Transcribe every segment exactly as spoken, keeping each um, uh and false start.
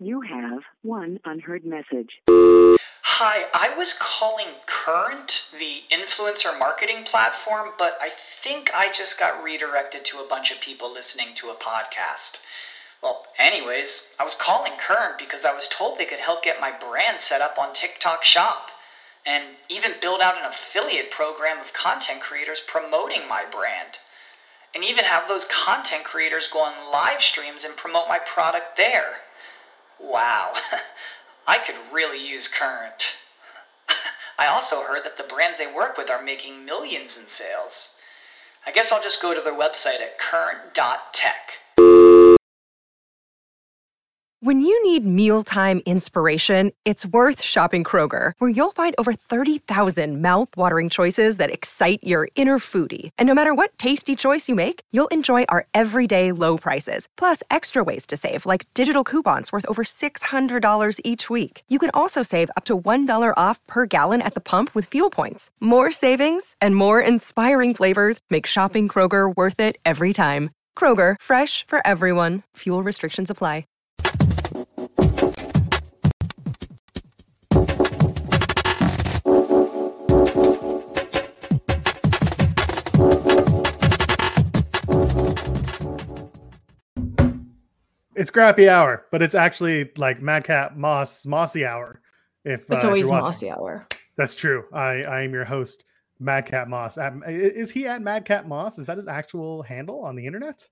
You have one unheard message. Hi, I was calling Current, the influencer marketing platform, but I think I just got redirected to a bunch of people listening to a podcast. Well, anyways, I was calling Current because I was told they could help get my brand set up on TikTok Shop, and even build out an affiliate program of content creators promoting my brand, and even have those content creators go on live streams and promote my product there. Wow, I could really use Current. I also heard that the brands they work with are making millions in sales. I guess I'll just go to their website at current dot tech. When you need mealtime inspiration, it's worth shopping Kroger, where you'll find over thirty thousand mouth-watering choices that excite your inner foodie. And no matter what tasty choice you make, you'll enjoy our everyday low prices, plus extra ways to save, like digital coupons worth over six hundred dollars each week. You can also save up to one dollar off per gallon at the pump with fuel points. More savings and more inspiring flavors make shopping Kroger worth it every time. Kroger, fresh for everyone. Fuel restrictions apply. It's Scrappy Hour, but it's actually like Madcap Moss Mossy Hour. If it's uh, always if Mossy Hour. That's true. I, I am your host, Madcap Moss. Um, is he at Madcap Moss? Is that his actual handle on the internet?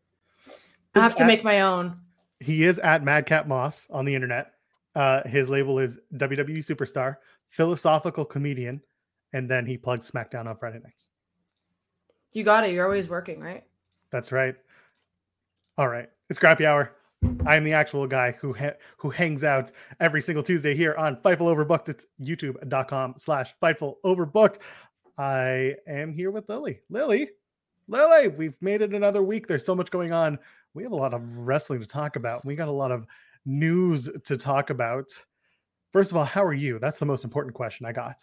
I have to at, make my own. He is at Madcap Moss on the internet. Uh, his label is W W E Superstar, philosophical comedian, and then he plugs SmackDown on Friday nights. You got it. You're always working, right? That's right. All right. It's Scrappy Hour. I am the actual guy who ha- who hangs out every single Tuesday here on Fightful Overbooked. It's youtube.com slash Fightful Overbooked. I am here with Lily. Lily, Lily, we've made it another week. There's so much going on. We have a lot of wrestling to talk about. We got a lot of news to talk about. First of all, how are you? That's the most important question I got.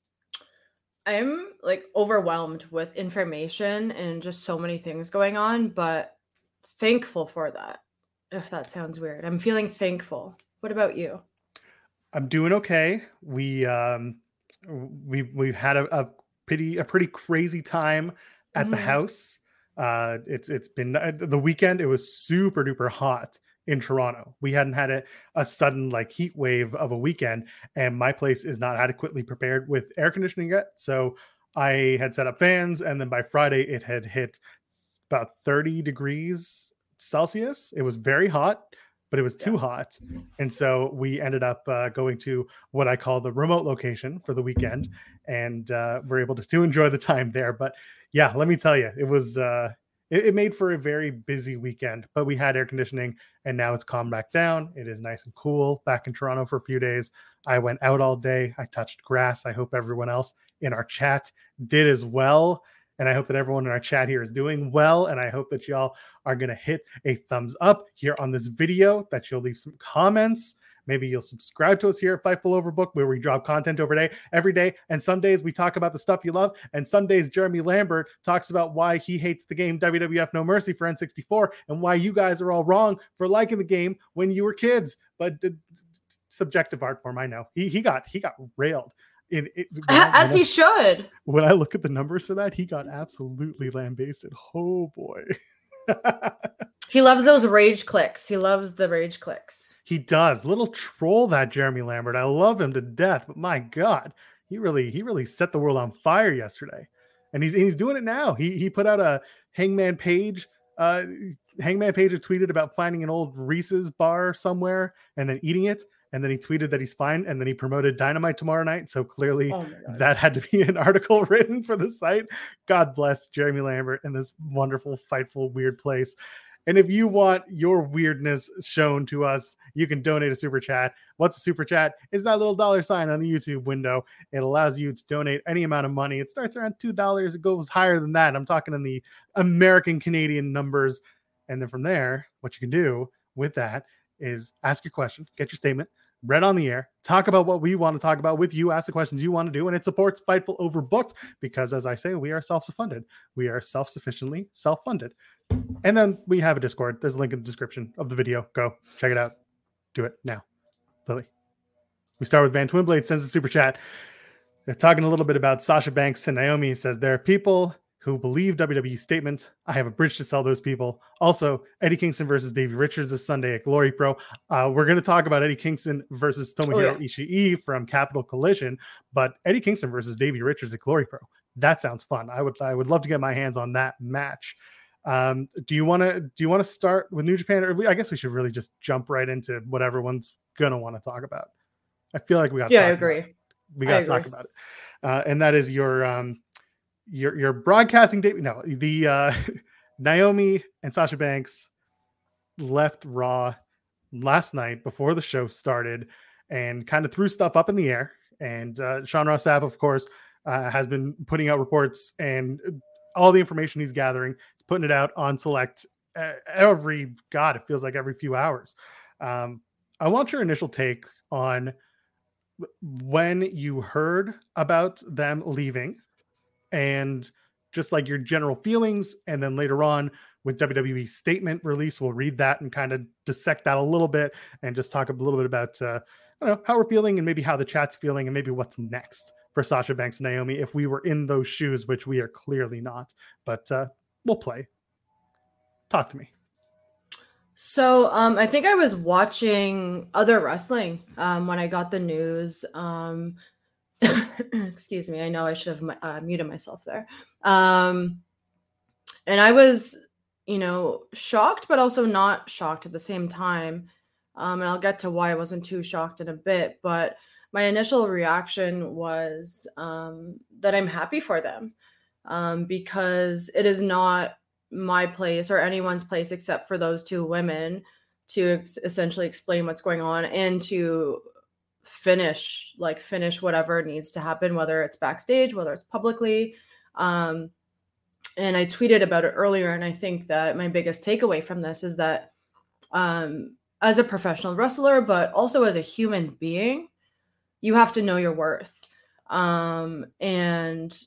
I'm like overwhelmed with information and just so many things going on, but thankful for that. If that sounds weird, I'm feeling thankful. What about you? I'm doing okay. We um we we've had a, a pretty a pretty crazy time at mm-hmm. the house. Uh, it's it's been uh, the weekend. It was super duper hot in Toronto. We hadn't had a, a sudden like heat wave of a weekend, and my place is not adequately prepared with air conditioning yet. So I had set up fans, and then by Friday it had hit about thirty degrees Celsius. It was very hot, but it was too yeah. hot. And so we ended up uh, going to what I call the remote location for the weekend, and uh, we're able to, to enjoy the time there. But yeah, let me tell you, it was, uh, it, it made for a very busy weekend, but we had air conditioning and now it's calmed back down. It is nice and cool back in Toronto for a few days. I went out all day. I touched grass. I hope everyone else in our chat did as well. And I hope that everyone in our chat here is doing well. And I hope that y'all are going to hit a thumbs up here on this video, that you'll leave some comments. Maybe you'll subscribe to us here at Fightful Overbooked, where we drop content over day, every day. And some days we talk about the stuff you love. And some days Jeremy Lambert talks about why he hates the game W W F No Mercy for N sixty-four and why you guys are all wrong for liking the game when you were kids. But uh, subjective art form, I know. He, he got he got railed. It, it, As I, he should. When I look at the numbers for that, he got absolutely lambasted. Oh boy. He loves those rage clicks. He loves the rage clicks. He does. Little troll, that Jeremy Lambert. I love him to death, but my God, he really he really set the world on fire yesterday. And he's he's doing it now. He he put out a Hangman Page. Uh, Hangman Page had tweeted about finding an old Reese's bar somewhere and then eating it. And then he tweeted that he's fine. And then he promoted Dynamite tomorrow night. So clearly oh that had to be an article written for the site. God bless Jeremy Lambert in this wonderful, fightful, weird place. And if you want your weirdness shown to us, you can donate a super chat. What's a super chat? It's that little dollar sign on the YouTube window. It allows you to donate any amount of money. It starts around two dollars. It goes higher than that. I'm talking in the American Canadian numbers. And then from there, what you can do with that is ask your question, get your statement read on the air, talk about what we want to talk about with you, ask the questions you want to do, and it supports Fightful Overbooked because, as I say, we are self-funded. We are self-sufficiently self-funded. And then we have a Discord. There's a link in the description of the video. Go check it out. Do it now, Lily. We start with Van Twinblade sends a super chat. They're talking a little bit about Sasha Banks and Naomi. He says, there are people who believe W W E's statement. I have a bridge to sell those people. Also, Eddie Kingston versus Davey Richards this Sunday at Glory Pro. Uh, we're going to talk about Eddie Kingston versus Tomohiro oh, yeah. Ishii from Capital Collision, but Eddie Kingston versus Davey Richards at Glory Pro. That sounds fun. I would I would love to get my hands on that match. Um, do you want to do you want to start with New Japan, or we, I guess we should really just jump right into what everyone's going to want to talk about. I feel like we got. Yeah, I agree. About we got to talk about it, uh, and that is your um, your your broadcasting date. No, the uh, Naomi and Sasha Banks left Raw last night before the show started, and kind of threw stuff up in the air. And uh, Sean Ross Sapp, of course, uh, has been putting out reports and all the information he's gathering. He's putting it out on Select uh, every God. It feels like every few hours. Um, I want your initial take on when you heard about them leaving and just like your general feelings. And then later on with W W E statement release, we'll read that and kind of dissect that a little bit and just talk a little bit about, uh, I don't know, how we're feeling and maybe how the chat's feeling and maybe what's next for Sasha Banks and Naomi if we were in those shoes, which we are clearly not, but uh, we'll play. Talk to me. So um, I think I was watching other wrestling um, when I got the news. Um, excuse me. I know I should have uh, muted myself there. Um, and I was, you know, shocked, but also not shocked at the same time. Um, and I'll get to why I wasn't too shocked in a bit. But my initial reaction was um, that I'm happy for them um, because it is not my place or anyone's place except for those two women to ex- essentially explain what's going on and to finish like finish whatever needs to happen, whether it's backstage, whether it's publicly. Um, and I tweeted about it earlier. And I think that my biggest takeaway from this is that um, as a professional wrestler, but also as a human being, you have to know your worth. Um, and,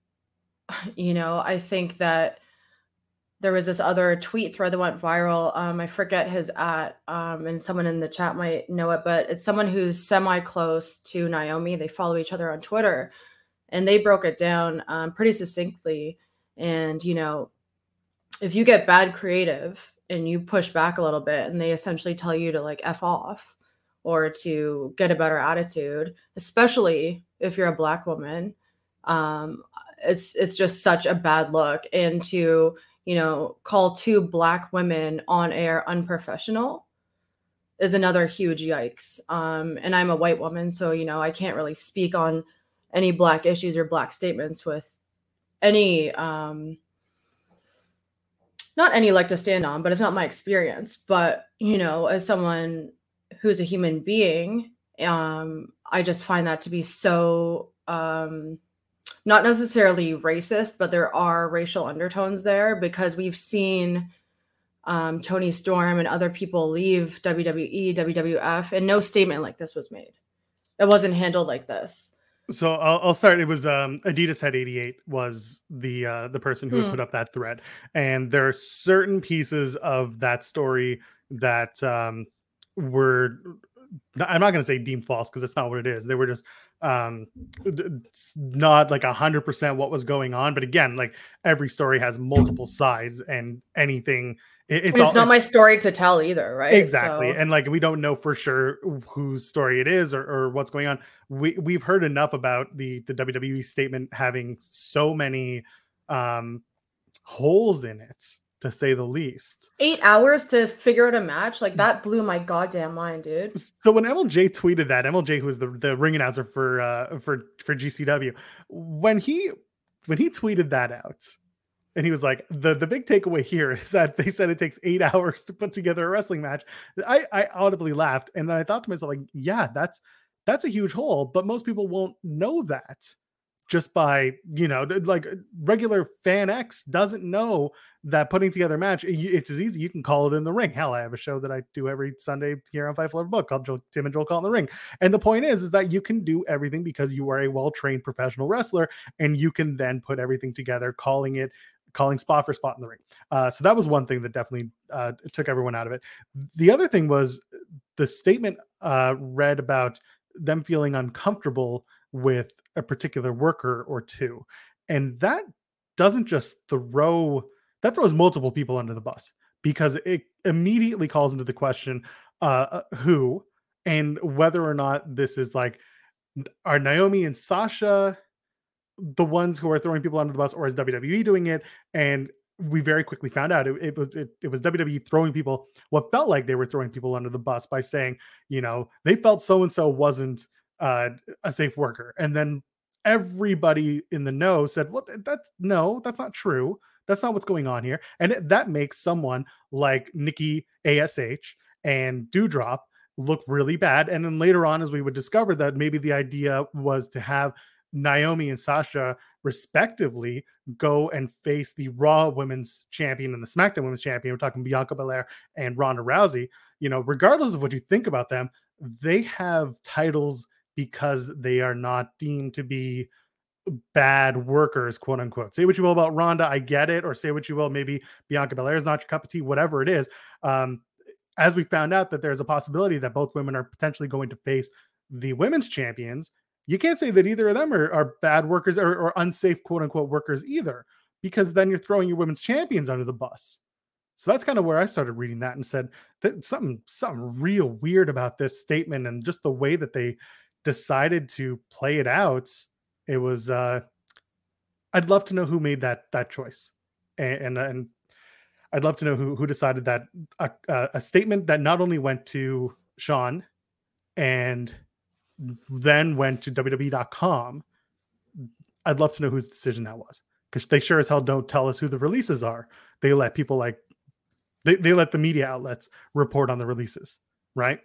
you know, I think that there was this other tweet thread that went viral. Um, I forget his at, um, and someone in the chat might know it, but it's someone who's semi-close to Naomi. They follow each other on Twitter, and they broke it down um, pretty succinctly. And, you know, if you get bad creative and you push back a little bit and they essentially tell you to like F off or to get a better attitude, especially if you're a Black woman, um, it's it's just such a bad look. And to you know, call two Black women on air unprofessional is another huge yikes. Um, and I'm a white woman, so, you know, I can't really speak on any Black issues or Black statements with any, um, not any leg to stand on, but it's not my experience. But, you know, as someone who's a human being, um, I just find that to be so, um, not necessarily racist, but there are racial undertones there because we've seen um, Toni Storm and other people leave W W E, W W F, and no statement like this was made. It wasn't handled like this. So I'll, I'll start. It was um, Adidas Head eighty-eight was the uh, the person who hmm. had put up that thread, and there are certain pieces of that story that um, were. I'm not going to say deemed false because it's not what it is. They were just um, not like a hundred percent what was going on. But again, like every story has multiple sides and anything. It, it's it's all, not it's, my story to tell either. Right. Exactly. So. And like, we don't know for sure whose story it is or, or what's going on. We we've heard enough about the, the W W E statement having so many um, holes in it, to say the least. Eight hours to figure out a match? Like, that blew my goddamn mind, dude. So when M L J tweeted that, M L J, who was the, the ring announcer for uh for for G C W, when he when he tweeted that out, and he was like, the the big takeaway here is that they said it takes eight hours to put together a wrestling match. I I audibly laughed, and then I thought to myself, like, yeah, that's that's a huge hole, but most people won't know that just by, you know, like regular Fan X doesn't know that putting together a match, it's as easy. You can call it in the ring. Hell, I have a show that I do every Sunday here on Five Forever Book called Joel, Tim and Joel Call in the Ring. And the point is, is that you can do everything because you are a well-trained professional wrestler, and you can then put everything together, calling it, calling spot for spot in the ring. Uh, so that was one thing that definitely uh, took everyone out of it. The other thing was the statement uh, read about them feeling uncomfortable with a particular worker or two, and that doesn't just throw that throws multiple people under the bus because it immediately calls into the question uh, uh, who and whether or not this is like are Naomi and Sasha the ones who are throwing people under the bus, or is W W E doing it? And we very quickly found out it, it was it, it was W W E throwing people what felt like they were throwing people under the bus by saying, you know, they felt so and so wasn't uh, a safe worker, and then everybody in the know said, well, that's no, that's not true. That's not what's going on here, and it, that makes someone like Nikki A S H and Dewdrop look really bad. And then later on, as we would discover that maybe the idea was to have Naomi and Sasha respectively go and face the Raw Women's Champion and the SmackDown Women's Champion. We're talking Bianca Belair and Ronda Rousey. You know, regardless of what you think about them, they have titles because they are not deemed to be bad workers, quote unquote. Say what you will about Ronda, I get it, or say what you will, maybe Bianca Belair is not your cup of tea, whatever it is. Um, as we found out that there's a possibility that both women are potentially going to face the women's champions, you can't say that either of them are, are bad workers or, or unsafe, quote unquote, workers either, because then you're throwing your women's champions under the bus. So that's kind of where I started reading that and said that something, something real weird about this statement and just the way that they decided to play it out. It was, uh, I'd love to know who made that, that choice. And, and, and I'd love to know who, who decided that a, a statement that not only went to Sean and then went to W W E dot com. I'd love to know whose decision that was, because they sure as hell don't tell us who the releases are. They let people like, they, they let the media outlets report on the releases, right?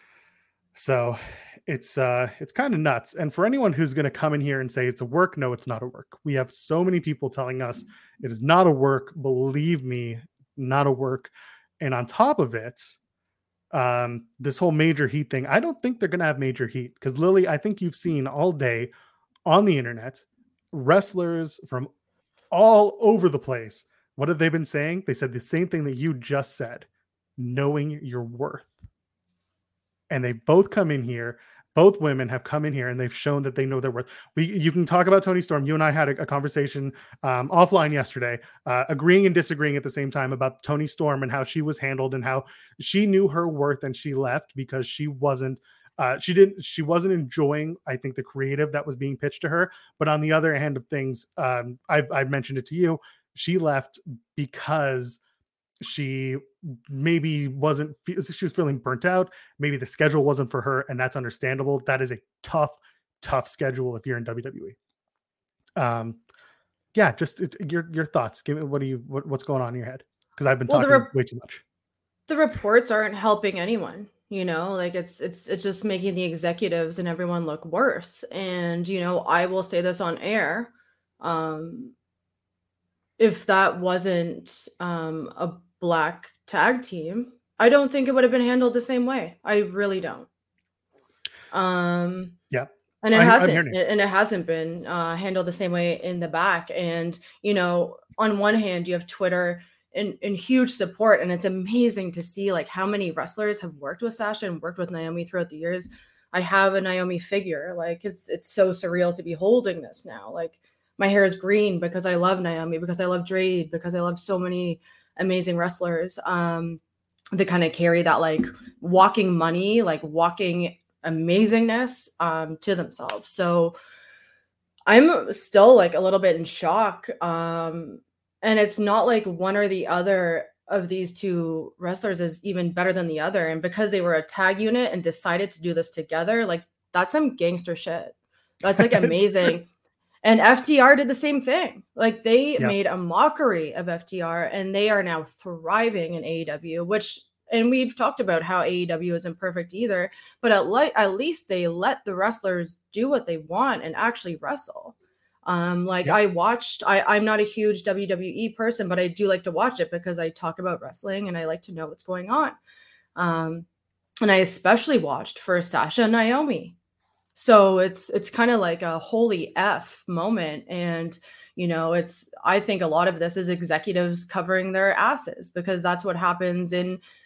So it's uh it's kind of nuts. And for anyone who's going to come in here and say it's a work, no, it's not a work. We have so many people telling us it is not a work. Believe me, not a work. And on top of it, um, this whole major heat thing, I don't think they're going to have major heat because Lily, I think you've seen all day on the internet, wrestlers from all over the place. What have they been saying? They said the same thing that you just said, knowing your worth. And they both come in here. Both women have come in here and they've shown that they know their worth. We, you can talk about Toni Storm. You and I had a, a conversation um, offline yesterday, uh, agreeing and disagreeing at the same time about Toni Storm and how she was handled and how she knew her worth and she left because she wasn't, uh, she didn't, she wasn't enjoying, I think, the creative that was being pitched to her. But on the other hand of things, um, I've, I've mentioned it to you. She left because she maybe wasn't, she was feeling burnt out. Maybe the schedule wasn't for her, and that's understandable. That is a tough, tough schedule if you're in W W E. Um, yeah, just it, your your thoughts. Give me what do you what, what's going on in your head? Because I've been well, talking rep- way too much. The reports aren't helping anyone. You know, like it's it's it's just making the executives and everyone look worse. And you know, I will say this on air. Um, if that wasn't um, a Black tag team, I don't think it would have been handled the same way. I really don't. Um, yeah, and it I, hasn't, and it hasn't been uh, handled the same way in the back. And you know, on one hand, you have Twitter in, in huge support, and it's amazing to see like how many wrestlers have worked with Sasha and worked with Naomi throughout the years. I have a Naomi figure. Like it's it's so surreal to be holding this now. Like my hair is green because I love Naomi, because I love Jade, because I love so many amazing wrestlers um that kind of carry that like walking money, like walking amazingness um to themselves. So I'm still like a little bit in shock, um and it's not like one or the other of these two wrestlers is even better than the other, and because they were a tag unit and decided to do this together, like that's some gangster shit. That's like amazing. And F T R did the same thing. Like they yeah. made a mockery of F T R, and they are now thriving in A E W, which, and we've talked about how A E W isn't perfect either, but at, le- at least they let the wrestlers do what they want and actually wrestle. Um, like yeah. I watched, I, I'm not a huge W W E person, but I do like to watch it because I talk about wrestling and I like to know what's going on. Um, and I especially watched for Sasha and Naomi. So it's it's kind of like a holy F moment. And, you know, it's I think a lot of this is executives covering their asses, because that's what happens in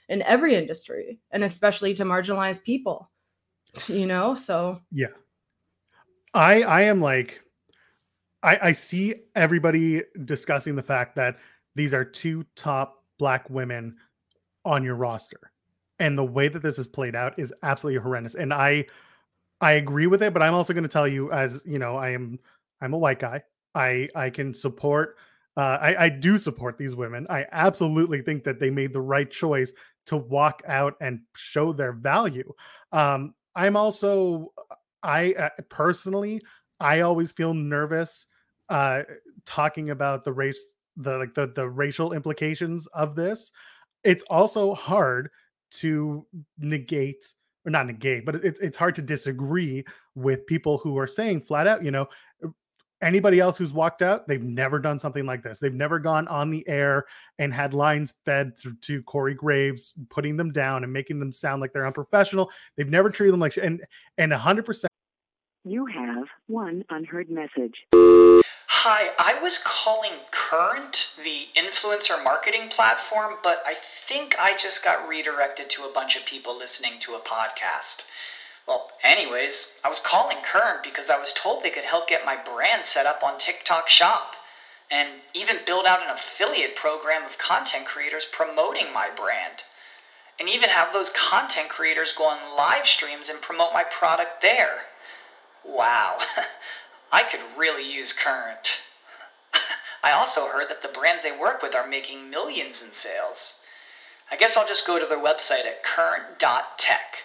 in every industry, and especially to marginalized people, you know? So yeah, I, I am like, I, I see everybody discussing the fact that these are two top Black women on your roster. And the way that this is played out is absolutely horrendous. And I, I agree with it, but I'm also going to tell you, as you know, I am, I'm a white guy. I, I can support, uh, I, I do support these women. I absolutely think that they made the right choice to walk out and show their value. Um, I'm also, I uh, personally, I always feel nervous uh, talking about the race, the like the the racial implications of this. It's also hard to negate or not negate, but it's it's hard to disagree with people who are saying flat out, you know, anybody else who's walked out, they've never done something like this. They've never gone on the air and had lines fed to, to Corey Graves, putting them down and making them sound like they're unprofessional. They've never treated them like shit. And and one hundred percent. You have one unheard message. Hi, I was calling Current, the influencer marketing platform, but I think I just got redirected to a bunch of people listening to a podcast. Well, anyways, I was calling Current because I was told they could help get my brand set up on TikTok Shop and even build out an affiliate program of content creators promoting my brand. And even have those content creators go on live streams and promote my product there. Wow, I could really use Current. I also heard that the brands they work with are making millions in sales. I guess I'll just go to their website at current dot tech.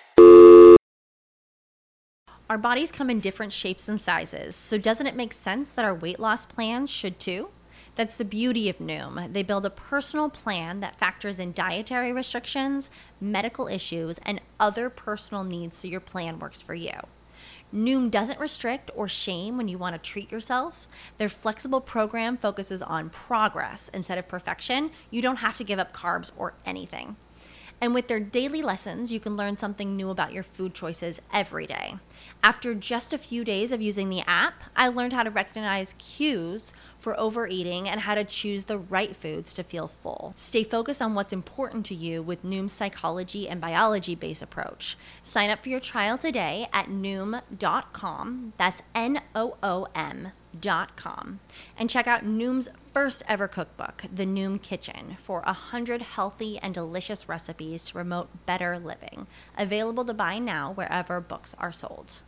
Our bodies come in different shapes and sizes, so doesn't it make sense that our weight loss plans should too? That's the beauty of Noom. They build a personal plan that factors in dietary restrictions, medical issues, and other personal needs so your plan works for you. Noom doesn't restrict or shame when you want to treat yourself. Their flexible program focuses on progress instead of perfection. You don't have to give up carbs or anything. And with their daily lessons, you can learn something new about your food choices every day. After just a few days of using the app, I learned how to recognize cues for overeating and how to choose the right foods to feel full. Stay focused on what's important to you with Noom's psychology and biology-based approach. Sign up for your trial today at noom dot com. That's N O O M dot com. And check out Noom's first ever cookbook, The Noom Kitchen, for one hundred healthy and delicious recipes to promote better living. Available to buy now wherever books are sold.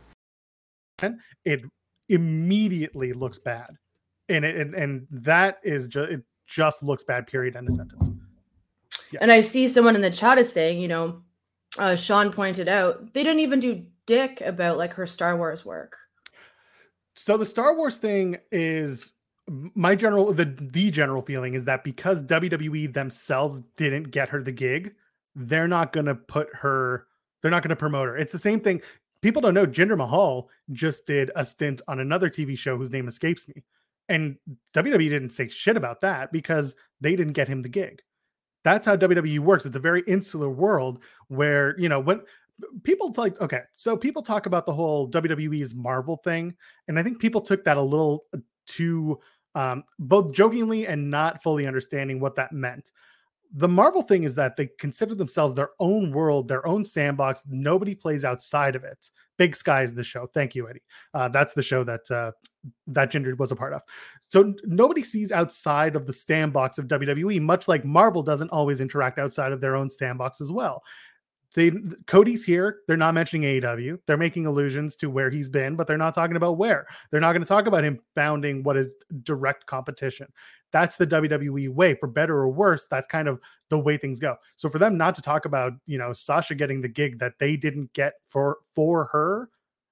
It immediately looks bad. And it, and, and that is just, it just looks bad, period, end of sentence. Yeah. And I see someone in the chat is saying, you know, uh, Sean pointed out, they didn't even do dick about like her Star Wars work. So the Star Wars thing is my general, the, the general feeling is that because W W E themselves didn't get her the gig, they're not going to put her, they're not going to promote her. It's the same thing. People don't know Jinder Mahal just did a stint on another T V show whose name escapes me. And W W E didn't say shit about that because they didn't get him the gig. That's how W W E works. It's a very insular world where, you know, when people like, okay, so people talk about the whole W W E's Marvel thing. And I think people took that a little too, um, both jokingly and not fully understanding what that meant. The Marvel thing is that they consider themselves their own world, their own sandbox. Nobody plays outside of it. Big Sky is the show. Thank you, Eddie. Uh, that's the show that uh, that Jinder was a part of. So nobody sees outside of the sandbox of W W E, much like Marvel doesn't always interact outside of their own sandbox as well. They, Cody's here. They're not mentioning A E W. They're making allusions to where he's been, but they're not talking about where. They're not going to talk about him founding what is direct competition. That's the W W E way. For better or worse, that's kind of the way things go. So for them not to talk about, you know, Sasha getting the gig that they didn't get for for her,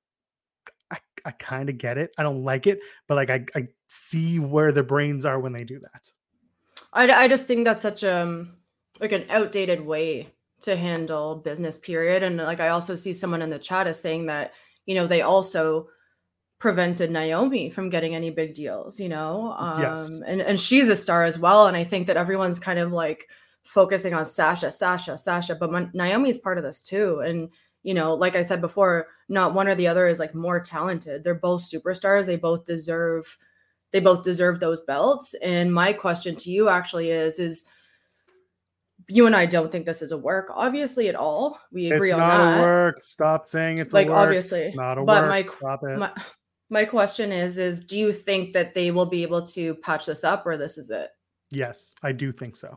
I, I kind of get it. I don't like it, but like I, I see where their brains are when they do that. I, I just think that's such um like an outdated way to handle business, period. And like I also see someone in the chat is saying that, you know, they also prevented Naomi from getting any big deals, you know, um, yes. and, and she's a star as well. And I think that everyone's kind of like focusing on Sasha, Sasha, Sasha, but my, Naomi's part of this too. And, you know, like I said before, not one or the other is like more talented. They're both superstars. They both deserve, they both deserve those belts. And my question to you actually is, is you and I don't think this is a work, obviously, at all. We agree It's on not that. a work. Stop saying it's Like, a work. obviously. It's not a But work. my, Stop it. my my question is, is do you think that they will be able to patch this up, or this is it? Yes, I do think so.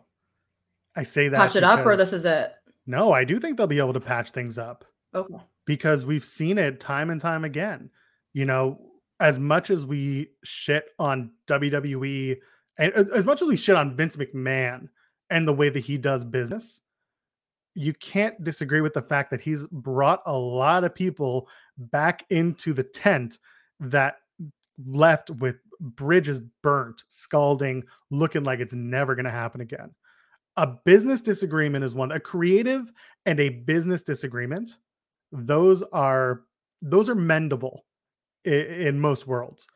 I say that Patch it up, or because- this is it? No, I do think they'll be able to patch things up. Okay. Because we've seen it time and time again. You know, as much as we shit on W W E, and as much as we shit on Vince McMahon and the way that he does business, you can't disagree with the fact that he's brought a lot of people back into the tent that left with bridges burnt, scalding, looking like it's never going to happen again. A business disagreement is one, a creative and a business disagreement. Those are those are mendable in, in most worlds.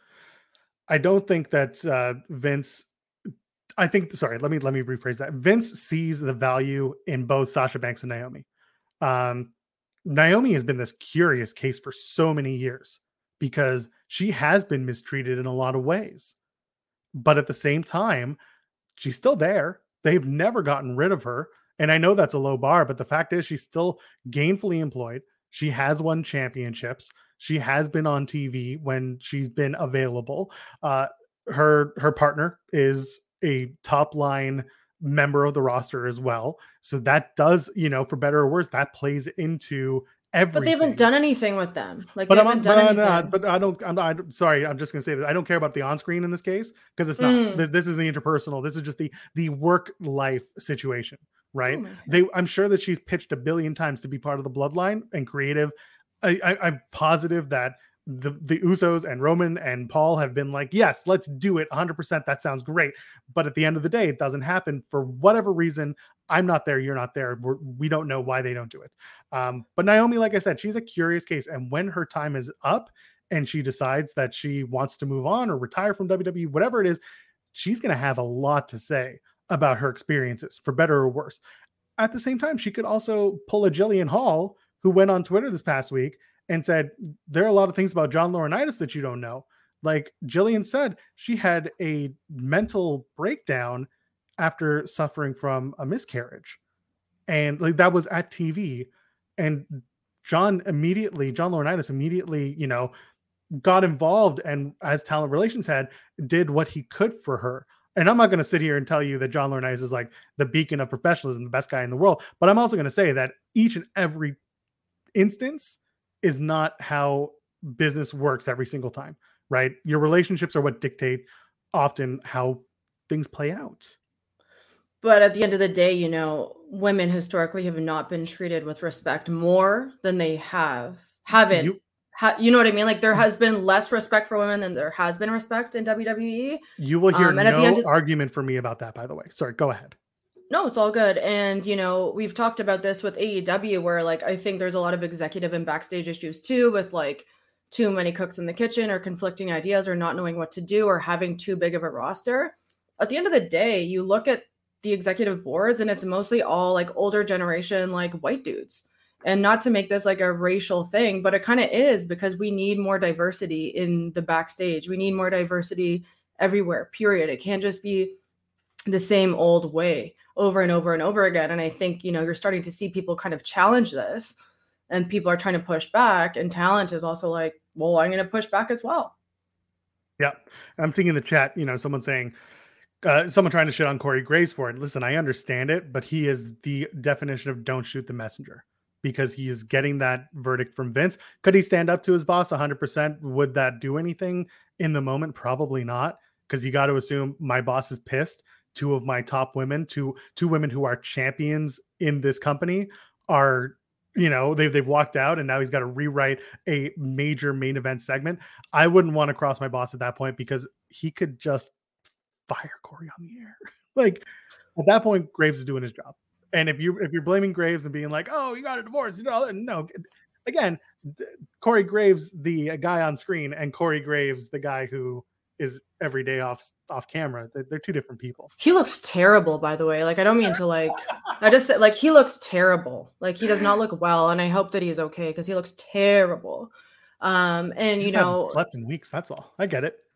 I don't think that uh, Vince. I think sorry. Let me let me rephrase that. Vince sees the value in both Sasha Banks and Naomi. Um, Naomi has been this curious case for so many years because she has been mistreated in a lot of ways, but at the same time, she's still there. They've never gotten rid of her, and I know that's a low bar, but the fact is, she's still gainfully employed. She has won championships. She has been on T V when she's been available. Uh, her her partner is a top line member of the roster as well. So that does, you know, for better or worse, that plays into everything. But they haven't done anything with them. Like, but they I'm haven't not, done but, I'm anything. not, but I don't, I'm not, I'm sorry. I'm just going to say that I don't care about the on-screen in this case because it's not, Mm. th- this is the interpersonal. This is just the, the work life situation, right? Oh my They, I'm sure that she's pitched a billion times to be part of the bloodline and creative. I, I, I'm positive that the, the Usos and Roman and Paul have been like, yes, let's do it one hundred percent. That sounds great. But at the end of the day, it doesn't happen for whatever reason. I'm not there. You're not there. We're, we don't know why they don't do it. Um, but Naomi, like I said, she's a curious case. And when her time is up and she decides that she wants to move on or retire from W W E, whatever it is, she's going to have a lot to say about her experiences, for better or worse. At the same time, she could also pull a Jillian Hall, who went on Twitter this past week and said, there are a lot of things about John Laurinaitis that you don't know. Like Jillian said, she had a mental breakdown after suffering from a miscarriage. And like that was at T V. And John immediately, John Laurinaitis immediately, you know, got involved and as talent relations head, did what he could for her. And I'm not going to sit here and tell you that John Laurinaitis is like the beacon of professionalism, the best guy in the world. But I'm also going to say that each and every instance is not how business works every single time, right? Your relationships are what dictate often how things play out. But at the end of the day, you know, women historically have not been treated with respect more than they have. Haven't. You, Ha- you know what I mean? Like, there has been less respect for women than there has been respect in W W E. you will hear Um, and at the no end of- argument from me about that, by the way. Sorry, go ahead. No, it's all good. And, you know, we've talked about this with A E W where, like, I think there's a lot of executive and backstage issues too with, like, too many cooks in the kitchen or conflicting ideas or not knowing what to do or having too big of a roster. At the end of the day, you look at the executive boards and it's mostly all, like, older generation, like, white dudes. And not to make this, like, a racial thing, but it kind of is because we need more diversity in the backstage. We need more diversity everywhere, period. It can't just be the same old way over and over and over again. And I think, you know, you're starting to see people kind of challenge this and people are trying to push back, and talent is also like, well, I'm going to push back as well. Yeah. I'm seeing in the chat, you know, someone saying, uh, someone trying to shit on Corey Graves for it. Listen, I understand it, but he is the definition of don't shoot the messenger because he is getting that verdict from Vince. Could he stand up to his boss one hundred percent? Would that do anything in the moment? Probably not, because you got to assume my boss is pissed. Two of my top women, two two women who are champions in this company are, you know, they've, they've walked out and now he's got to rewrite a major main event segment. I wouldn't want to cross my boss at that point because he could just fire Corey on the air. Like at that point, Graves is doing his job. And if you if you're blaming Graves and being like, oh, you got a divorce, you know, no, again, Corey Graves, the guy on screen, and Corey Graves, the guy who is every day off off camera. They're, they're two different people. He looks terrible, by the way. Like, I don't mean to like, I just like, he looks terrible. Like, he does not look well. And I hope that he's okay because he looks terrible. Um, and He you just hasn't know, slept in weeks. That's all. I get it. uh,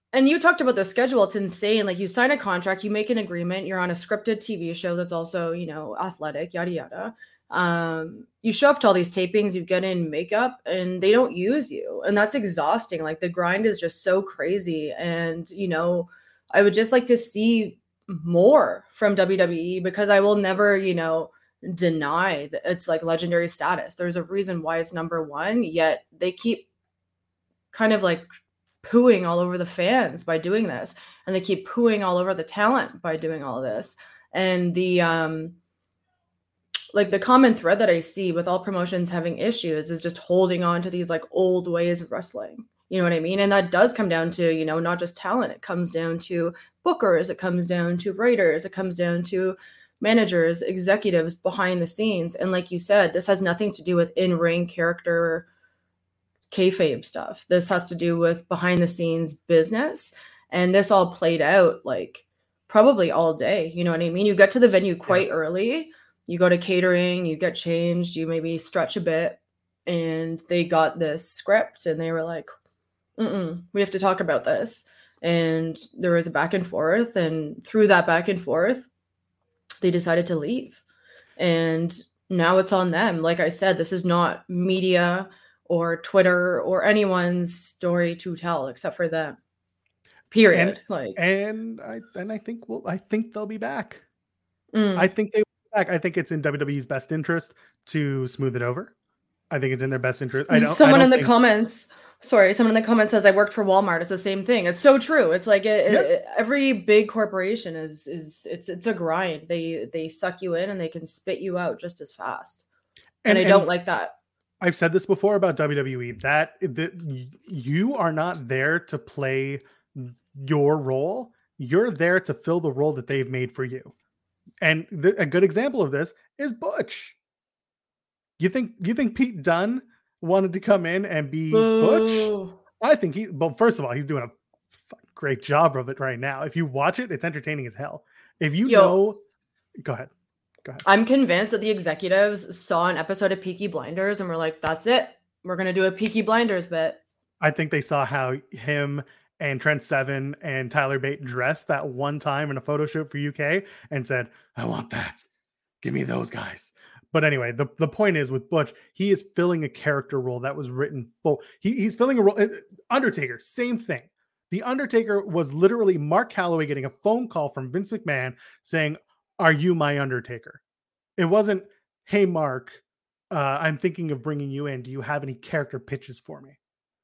And you talked about the schedule. It's insane. Like, you sign a contract, you make an agreement, you're on a scripted T V show that's also, you know, athletic, yada, yada. Um, you show up to all these tapings, you get in makeup, and they don't use you. And that's exhausting. Like, the grind is just so crazy. And, you know, I would just like to see more from W W E, because I will never, you know, deny that it's like legendary status. There's a reason why it's number one, yet they keep kind of like pooing all over the fans by doing this, and they keep pooing all over the talent by doing all of this. And the um like the common thread that I see with all promotions having issues is just holding on to these like old ways of wrestling. You know what I mean? And that does come down to, you know, not just talent. It comes down to bookers, it comes down to writers, it comes down to managers, executives behind the scenes. And like you said, this has nothing to do with in-ring character kayfabe stuff. This has to do with behind the scenes business. And this all played out like probably all day. You know what I mean? You get to the venue quite yes. early. You go to catering, you get changed, you maybe stretch a bit. And they got this script and they were like, Mm-mm, we have to talk about this. And there was a back and forth. And through that back and forth, they decided to leave. And now it's on them. Like I said, this is not media or Twitter or anyone's story to tell except for them. Period. And, like, and I and I think well, I think they'll be back. Mm. I think they will be back. I think it's in W W E's best interest to smooth it over. I think it's in their best interest. I don't. Someone I don't in the think... comments. Sorry, someone in the comments says I worked for Walmart. It's the same thing. It's so true. It's like it, yep. it, every big corporation is is it's it's a grind. They they suck you in and they can spit you out just as fast. And, and I don't and like that. I've said this before about W W E that that you are not there to play your role. You're there to fill the role that they've made for you. And th- a good example of this is Butch. You think you think Pete Dunne wanted to come in and be Boo. Butch? I think he, well, first of all, he's doing a great job of it right now. If you watch it, it's entertaining as hell. If you Yo, know, go ahead. Go ahead. I'm convinced that the executives saw an episode of Peaky Blinders and were like, that's it. We're going to do a Peaky Blinders bit. I think they saw how him and Trent Seven and Tyler Bate dressed that one time in a photo shoot for U K and said, I want that. Give me those guys. But anyway, the, the point is with Butch, he is filling a character role that was written full. He, he's filling a role. Undertaker, same thing. The Undertaker was literally Mark Calloway getting a phone call from Vince McMahon saying, are you my Undertaker? It wasn't, hey, Mark, uh, I'm thinking of bringing you in. Do you have any character pitches for me?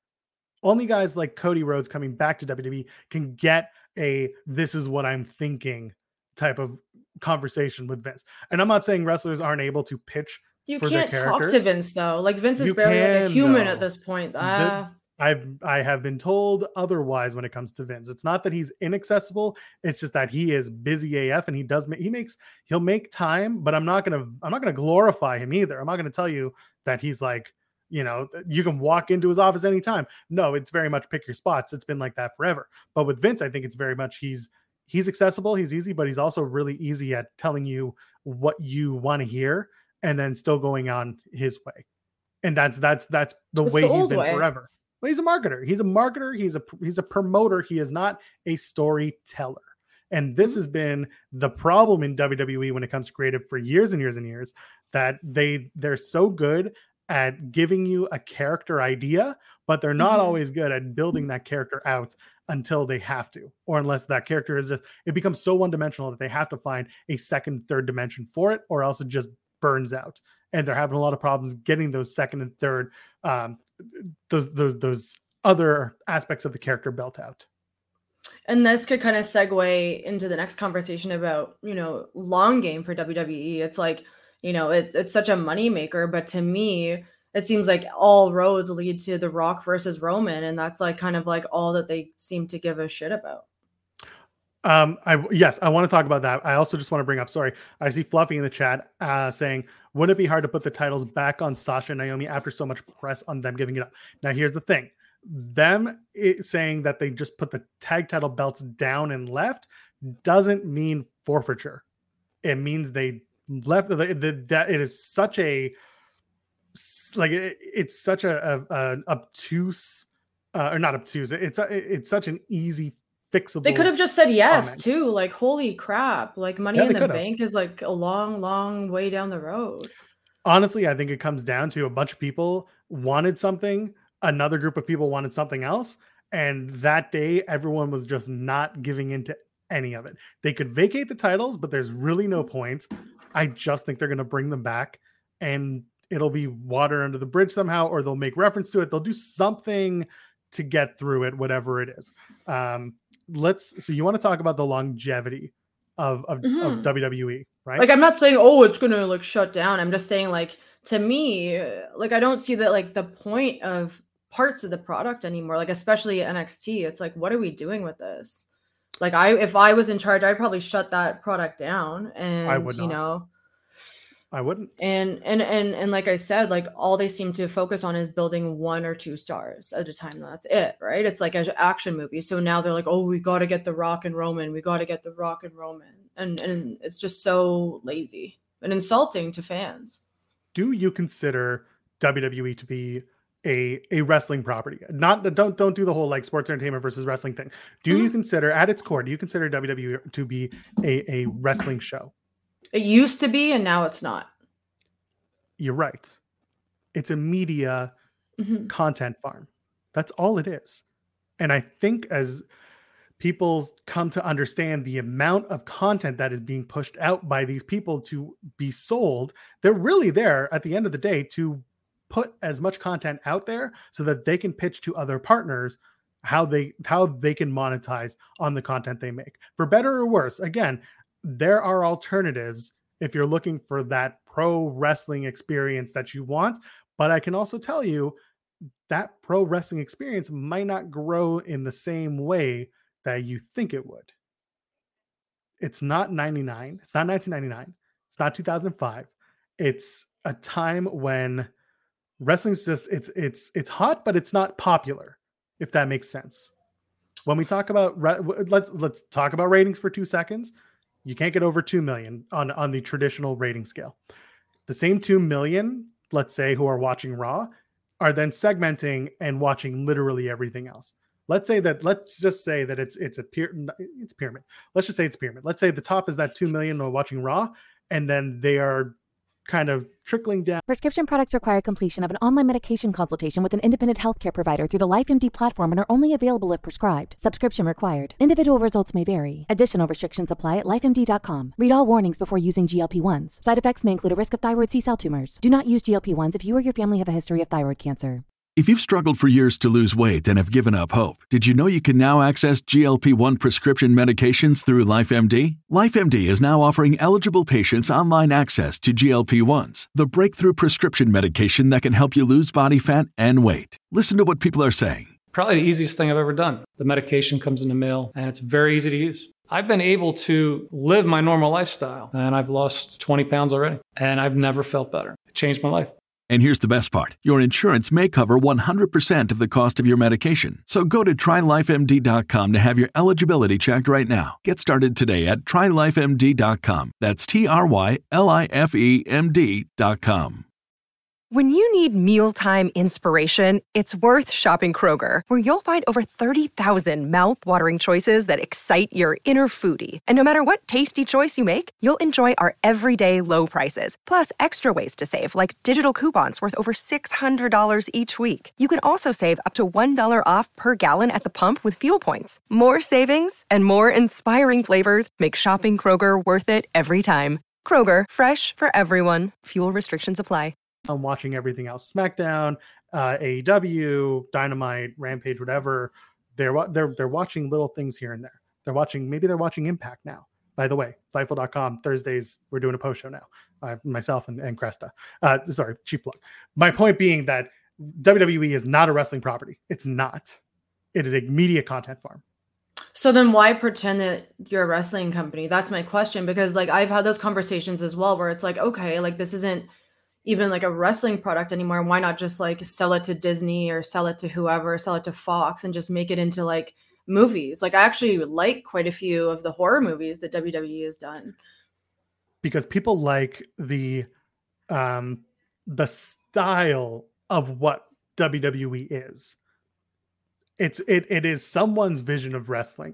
Only guys like Cody Rhodes coming back to W W E can get a this is what I'm thinking type of conversation with Vince. And I'm not saying wrestlers aren't able to pitch you for can't their talk to Vince though. Like Vince is you barely can, like a human though. At this point. Uh... I've I have been told otherwise when it comes to Vince. It's not that he's inaccessible. It's just that he is busy A F and he does he makes he'll make time, but I'm not gonna I'm not gonna glorify him either. I'm not gonna tell you that he's like, you know, you can walk into his office anytime. No, it's very much pick your spots. It's been like that forever. But with Vince, I think it's very much he's he's accessible, he's easy, but he's also really easy at telling you what you want to hear and then still going on his way. And that's that's that's the it's way the he's been way. forever. Well, he's a marketer. He's a marketer. He's a he's a promoter. He is not a storyteller. And this has been the problem in W W E when it comes to creative for years and years and years, that they they're so good at giving you a character idea, but they're not mm-hmm. always good at building that character out until they have to, or unless that character is just, it becomes so one-dimensional that they have to find a second, third dimension for it, or else it just burns out. And they're having a lot of problems getting those second and third, um, those those those other aspects of the character built out. And this could kind of segue into the next conversation about, you know, long game for W W E. It's like, you know, it, it's such a money maker, but to me, it seems like all roads lead to The Rock versus Roman, and that's like kind of like all that they seem to give a shit about. Um, I yes, I want to talk about that. I also just want to bring up, sorry, I see Fluffy in the chat uh, saying, wouldn't it be hard to put the titles back on Sasha and Naomi after so much press on them giving it up? Now, here's the thing. Them it, saying that they just put the tag title belts down and left doesn't mean forfeiture. It means they left the, the, that it is such a like it, it's such a, a, a obtuse uh, or not obtuse. It's a, it's such an easy fixable. They could have just said yes comment. too. Like, holy crap! Like, Money Yeah, in they the could have. Bank is like a long, long way down the road. Honestly, I think it comes down to a bunch of people wanted something, another group of people wanted something else, and that day everyone was just not giving into any of it. They could vacate the titles, but there's really no point. I just think they're going to bring them back, and it'll be water under the bridge somehow, or they'll make reference to it. They'll do something to get through it, whatever it is. Um, let's. So you want to talk about the longevity of of, Mhm. of W W E, right? Like, I'm not saying, oh, it's gonna like shut down. I'm just saying, like, to me, like, I don't see that like the point of parts of the product anymore. Like, especially N X T. It's like, what are we doing with this? Like, I if I was in charge, I'd probably shut that product down. And would you not. know, I wouldn't. and and and and like I said, like, all they seem to focus on is building one or two stars at a time. That's it, right? It's like an action movie. So now they're like, oh, we got to get the Rock and Roman. We got to get the Rock and Roman, and and it's just so lazy and insulting to fans. Do you consider W W E to be a a wrestling property? Not don't don't do the whole like sports entertainment versus wrestling thing. Do you Mhm. consider at its core? Do you consider W W E to be a a wrestling show? It used to be, and now it's not. You're right. It's a media Mhm. content farm. That's all it is. And I think as people come to understand the amount of content that is being pushed out by these people to be sold, they're really there at the end of the day to put as much content out there so that they can pitch to other partners how they how they can monetize on the content they make. For better or worse, again, there are alternatives if you're looking for that pro wrestling experience that you want, but I can also tell you that pro wrestling experience might not grow in the same way that you think it would. It's not ninety-nine. It's not nineteen ninety-nine. It's not two thousand five. It's a time when wrestling's just it's it's it's hot, but it's not popular, if that makes sense. When we talk about let's let's talk about ratings for two seconds. You can't get over two million on on the traditional rating scale. The same two million, let's say, who are watching Raw, are then segmenting and watching literally everything else. Let's say that, let's just say that it's it's a it's pyramid. Let's just say it's pyramid. Let's say the top is that two million who are watching Raw, and then they are kind of trickling down. Prescription products require completion of an online medication consultation with an independent healthcare provider through the LifeMD platform and are only available if prescribed. Subscription required. Individual results may vary. Additional restrictions apply at life M D dot com. Read all warnings before using G L P ones. Side effects may include a risk of thyroid C-cell tumors. Do not use G L P ones if you or your family have a history of thyroid cancer. If you've struggled for years to lose weight and have given up hope, did you know you can now access G L P one prescription medications through LifeMD? LifeMD is now offering eligible patients online access to G L P ones, the breakthrough prescription medication that can help you lose body fat and weight. Listen to what people are saying. Probably the easiest thing I've ever done. The medication comes in the mail, and it's very easy to use. I've been able to live my normal lifestyle, and I've lost twenty pounds already, and I've never felt better. It changed my life. And here's the best part. Your insurance may cover one hundred percent of the cost of your medication. So go to try life M D dot com to have your eligibility checked right now. Get started today at try life M D dot com. That's T R Y L I F E M D dot com. When you need mealtime inspiration, it's worth shopping Kroger, where you'll find over thirty thousand mouth-watering choices that excite your inner foodie. And no matter what tasty choice you make, you'll enjoy our everyday low prices, plus extra ways to save, like digital coupons worth over six hundred dollars each week. You can also save up to one dollar off per gallon at the pump with fuel points. More savings and more inspiring flavors make shopping Kroger worth it every time. Kroger, fresh for everyone. Fuel restrictions apply. I'm watching everything else. SmackDown, uh, A E W, Dynamite, Rampage, whatever. They're they're they're watching little things here and there. They're watching, maybe they're watching Impact now. By the way, Fightful dot com, Thursdays, we're doing a post show now. Uh, myself and, and Cresta. Uh, sorry, cheap plug. My point being that W W E is not a wrestling property. It's not. It is a media content farm. So then why pretend that you're a wrestling company? That's my question, because like I've had those conversations as well where it's like, okay, like this isn't even like a wrestling product anymore. Why not just like sell it to Disney or sell it to whoever, sell it to Fox and just make it into like movies? Like I actually like quite a few of the horror movies that W W E has done. Because people like the um the style of what W W E is. it's it it is someone's vision of wrestling,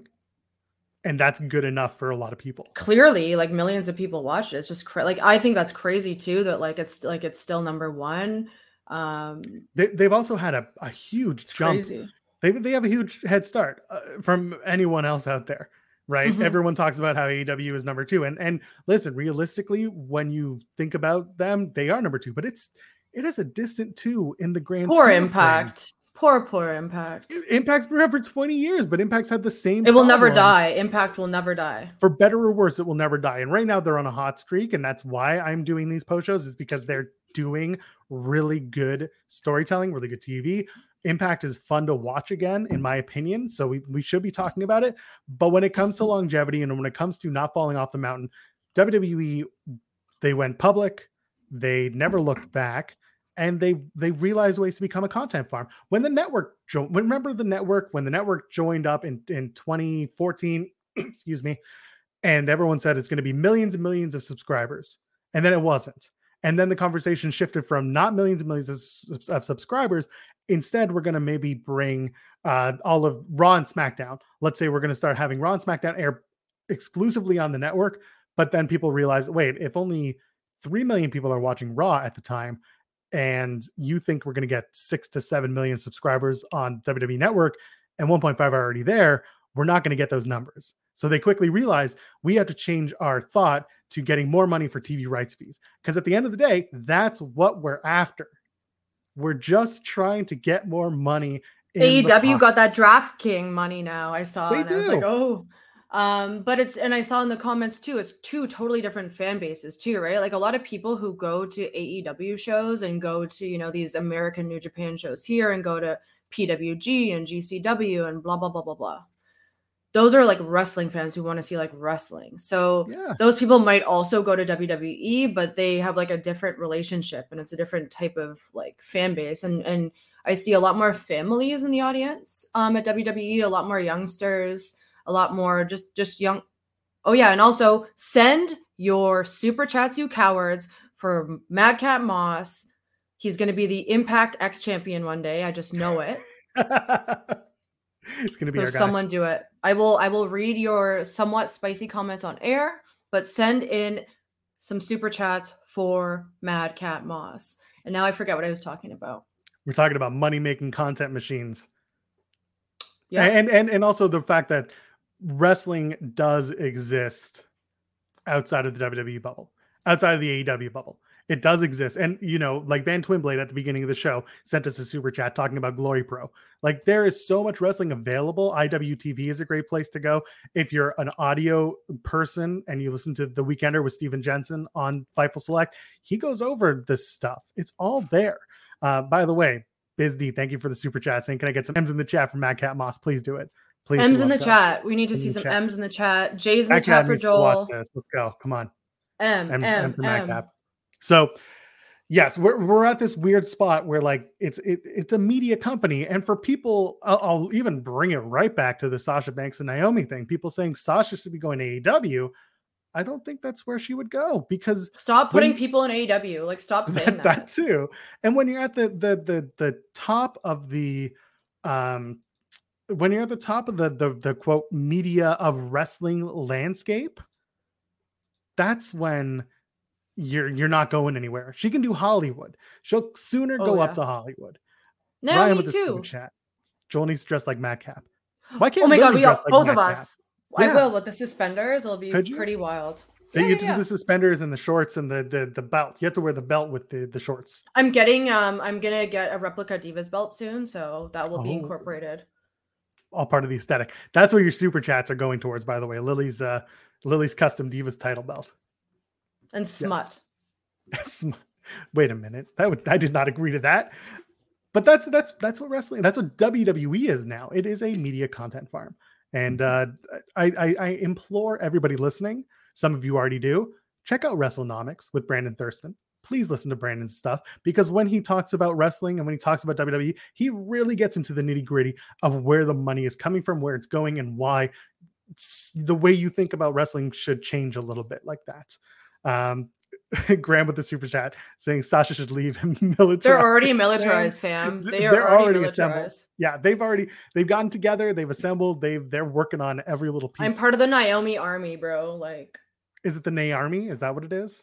and that's good enough for a lot of people. Clearly, like millions of people watch it. It's just cra- like I think that's crazy too. That like it's like it's still number one. Um, they they've also had a, a huge jump. Crazy. They they have a huge head start uh, from anyone else out there, right? Mm-hmm. Everyone talks about how A E W is number two, and and listen, realistically, when you think about them, they are number two, but it's it is a distant two in the grand poor scheme of Impact. things. Poor poor Impact. Impact's been around for twenty years, but Impact's had the same. It will never problem. die. Impact will never die. For better or worse, it will never die. And right now they're on a hot streak, and that's why I'm doing these post shows, is because they're doing really good storytelling, really good T V. Impact is fun to watch again, in my opinion. So we, we should be talking about it. But when it comes to longevity and when it comes to not falling off the mountain, W W E, they went public, they never looked back, and they they realized ways to become a content farm. When the network jo- remember the network, when the network joined up in, in twenty fourteen, excuse me, and everyone said it's going to be millions and millions of subscribers. And then it wasn't. And then the conversation shifted from not millions and millions of, of subscribers. Instead, we're going to maybe bring uh, all of Raw and SmackDown. Let's say we're going to start having Raw and SmackDown air exclusively on the network. But then people realize, wait, if only three million people are watching Raw at the time, and you think we're going to get six to seven million subscribers on W W E Network, and one point five are already there, we're not going to get those numbers. So they quickly realized we have to change our thought to getting more money for T V rights fees. Because at the end of the day, that's what we're after. We're just trying to get more money. A E W got that DraftKings money now. I saw They and do. I was like, oh. Um, but it's, and I saw in the comments too, it's two totally different fan bases too, right? Like a lot of people who go to A E W shows and go to, you know, these American New Japan shows here and go to P W G and G C W and blah, blah, blah, blah, blah. Those are like wrestling fans who want to see like wrestling. So Yeah. those people might also go to W W E, but they have like a different relationship and it's a different type of like fan base. And, and I see a lot more families in the audience um, at W W E, a lot more youngsters, a lot more just, just young. Oh yeah. And also send your super chats, you cowards, for Madcap Moss. He's going to be the Impact X champion one day. I just know it. It's going to be So our guy. someone do it. I will I will read your somewhat spicy comments on air, but send in some super chats for Madcap Moss. And now I forget what I was talking about. We're talking about money-making content machines. Yeah. And, and, and also the fact that wrestling does exist outside of the W W E bubble, outside of the A E W bubble. It does exist. And, you know, like Van Twinblade at the beginning of the show sent us a super chat talking about Glory Pro. Like there is so much wrestling available. I W T V is a great place to go. If you're an audio person and you listen to The Weekender with Steven Jensen on Fightful Select, he goes over this stuff. It's all there. Uh, by the way, BizD, thank you for the super chat saying, can I get some M's in the chat from Madcap Moss? Please do it. Please. M's we in the love that. chat. We need to In see the some chat. M's in the chat. Jay's in the Madcap chat for needs to watch Joel. this. Let's go. Come on. M, M, M, M for M. Madcap. So yes, we're we're at this weird spot where like it's it, it's a media company, and for people, I'll, I'll even bring it right back to the Sasha Banks and Naomi thing. People saying Sasha should be going to A E W. I don't think that's where she would go because Stop putting when- people in A E W. Like stop saying that, that. that too. And when you're at the the the the top of the um when you're at the top of the the the quote media of wrestling landscape, that's when you're you're not going anywhere. She can do Hollywood. She'll sooner Oh, go yeah. up to Hollywood. No, Ryan me with the super too. chat. Joel needs to dress like Madcap. Why can't Oh my god, Lily we all, dress like both of Madcap? us. I Yeah. will with the suspenders. It'll be Could you? pretty wild. They Yeah, get to yeah, do the suspenders and the shorts and the, the the belt. You have to wear the belt with the, the shorts. I'm getting um I'm gonna get a replica Divas belt soon, so that will be Oh. incorporated. All part of the aesthetic. That's where your super chats are going towards, by the way. Lily's uh Lily's custom Divas title belt. And smut. Sm- Wait a minute. That would I did not agree to that. But that's that's that's what wrestling, that's what W W E is now. It is a media content farm. And uh I, I I implore everybody listening, some of you already do, check out WrestleNomics with Brandon Thurston. Please listen to Brandon's stuff because when he talks about wrestling and when he talks about W W E, he really gets into the nitty-gritty of where the money is coming from, where it's going, and why it's- the way you think about wrestling should change a little bit like that. Um, Graham with the super chat saying Sasha should leave militarized. They're already militarized, fam. They are They're already, already militarized. assembled. Yeah, they've already they've gotten together. They've assembled. They've they're working on every little piece. I'm part of the Naomi army, bro. Like, is it the Nay Army? Is that what it is?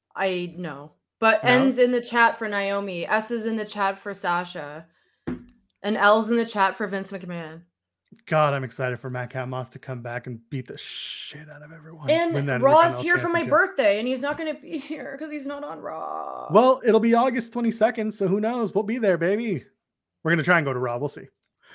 I know, but no? N's in the chat for Naomi. S is in the chat for Sasha, and L's in the chat for Vince McMahon. God, I'm excited for Matt Moss to come back and beat the shit out of everyone. And Raw's here for my birthday, and he's not going to be here because he's not on Raw. Well, it'll be August twenty-second, so who knows? We'll be there, baby. We're gonna try and go to Raw. We'll see.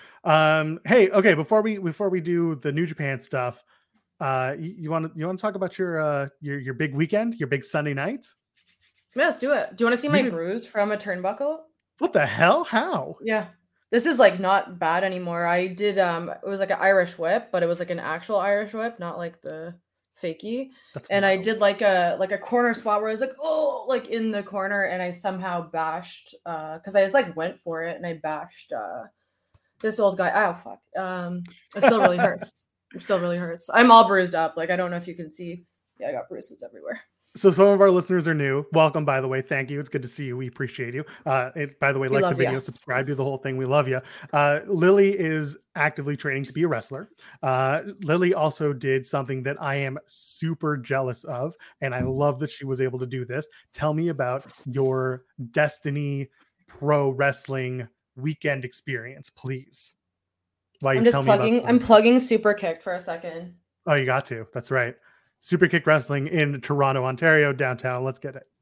Um, hey, okay. Before we before we do the New Japan stuff, uh, you want to you want to talk about your uh your your big weekend, your big Sunday night? Yeah, let's do it. Do you want to see You my did- bruise from a turnbuckle? What the hell? How? Yeah. This is like not bad anymore. I did um it was like an Irish whip, but it was like an actual Irish whip, not like the fakey. That's And I wild. did like a like a corner spot where I was like, oh, like in the corner, and I somehow bashed uh because I just like went for it and I bashed uh this old guy. Oh fuck. Um it still really hurts. It still really hurts. I'm all bruised up. Like I don't know if you can see. Yeah, I got bruises everywhere. So some of our listeners are new. Welcome, by the way. Thank you. It's good to see you. We appreciate you. Uh, it, by the way, We like the love video, ya. subscribe to the whole thing. We love you. Uh, Lily is actively training to be a wrestler. Uh, Lily also did something that I am super jealous of, and I love that she was able to do this. Tell me about your Destiny Pro Wrestling weekend experience, please. While you I'm just tell me about plugging some- I'm plugging Super Kick for a second. Oh, you got to. That's right. Super Kick Wrestling in Toronto, Ontario, downtown. Let's get it.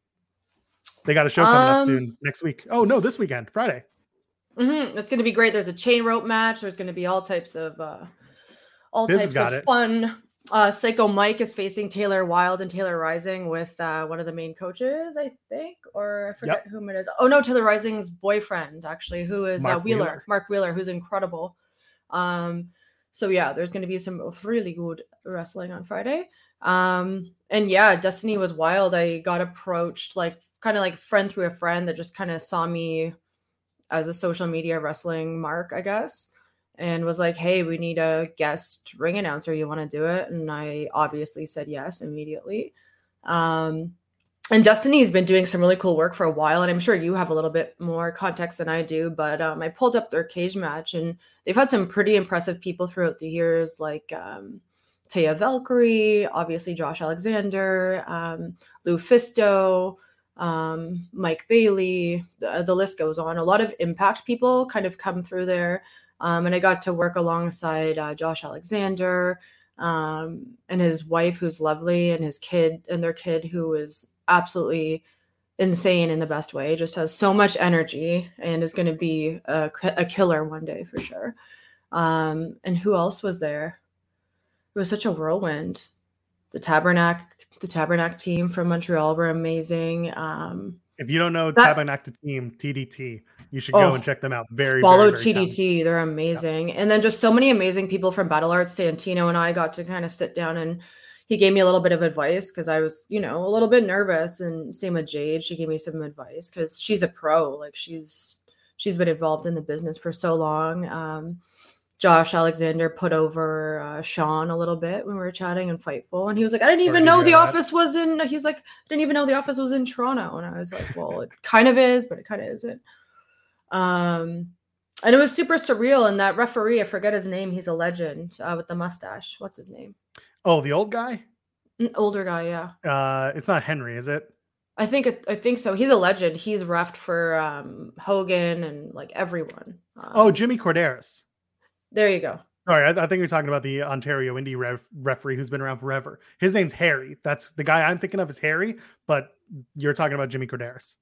They got a show coming up Um, soon next week. Oh, no, this weekend, Friday. Mm-hmm. It's going to be great. There's a chain rope match. There's going to be all types of uh, all Biz has types got of it. fun. Uh, Psycho Mike is facing Taylor Wilde and Taylor Rising with uh, one of the main coaches, I think, or I forget whom it is. Oh no, Taylor Rising's boyfriend, actually, who is uh, Mark Wheeler, Wheeler. Mark Wheeler, who's incredible. Um, so yeah, there's going to be some really good wrestling on Friday. Um, and yeah, Destiny was wild. I got approached, like kind of like friend through a friend that just kind of saw me as a social media wrestling mark, I guess, and was like, hey, we need a guest ring announcer. You want to do it? And I obviously said yes immediately. Um, and Destiny's been doing some really cool work for a while, and I'm sure you have a little bit more context than I do, but um, I pulled up their cage match, and they've had some pretty impressive people throughout the years, like um, Taya Valkyrie, obviously Josh Alexander, um, Lou Fisto, um, Mike Bailey, the, the list goes on. A lot of Impact people kind of come through there. Um, and I got to work alongside uh, Josh Alexander um, and his wife, who's lovely, and his kid and their kid, who is absolutely insane in the best way, just has so much energy and is going to be a, a killer one day for sure. Um, and who else was there? It was such a whirlwind. The Tabernacle, the Tabernacle team from Montreal were amazing. Um, If you don't know that- Tabernacle team, T D T, you should go Oh, and check them out. Very, follow very, very T D talented. T. They're amazing. And then just so many amazing people from Battle Arts. Santino and I got to kind of sit down, and he gave me a little bit of advice because I was, you know, a little bit nervous. And same with Jade. She gave me some advice because she's a pro. Like she's she's been involved in the business for so long. Um, Josh Alexander put over uh, Sean a little bit when we were chatting in Fightful, and he was like, "I didn't Sorry even to know hear the that. office was in." He was like, "I didn't even know the office was in Toronto," and I was like, "Well, it kind of is, but it kind of isn't." Um, and it was super surreal. And that referee, I forget his name. He's a legend uh, with the mustache. What's his name? Oh, the old guy? An older guy, yeah. Uh, it's not Henry, is it? I think it, I think so. He's a legend. He's refed for um, Hogan and like everyone. Um, Oh, Jimmy Corderas. there you go. Sorry, I, I think you're talking about the Ontario indie ref, referee who's been around forever. His name's Harry. That's the guy I'm thinking of is Harry, but you're talking about Jimmy Corderas.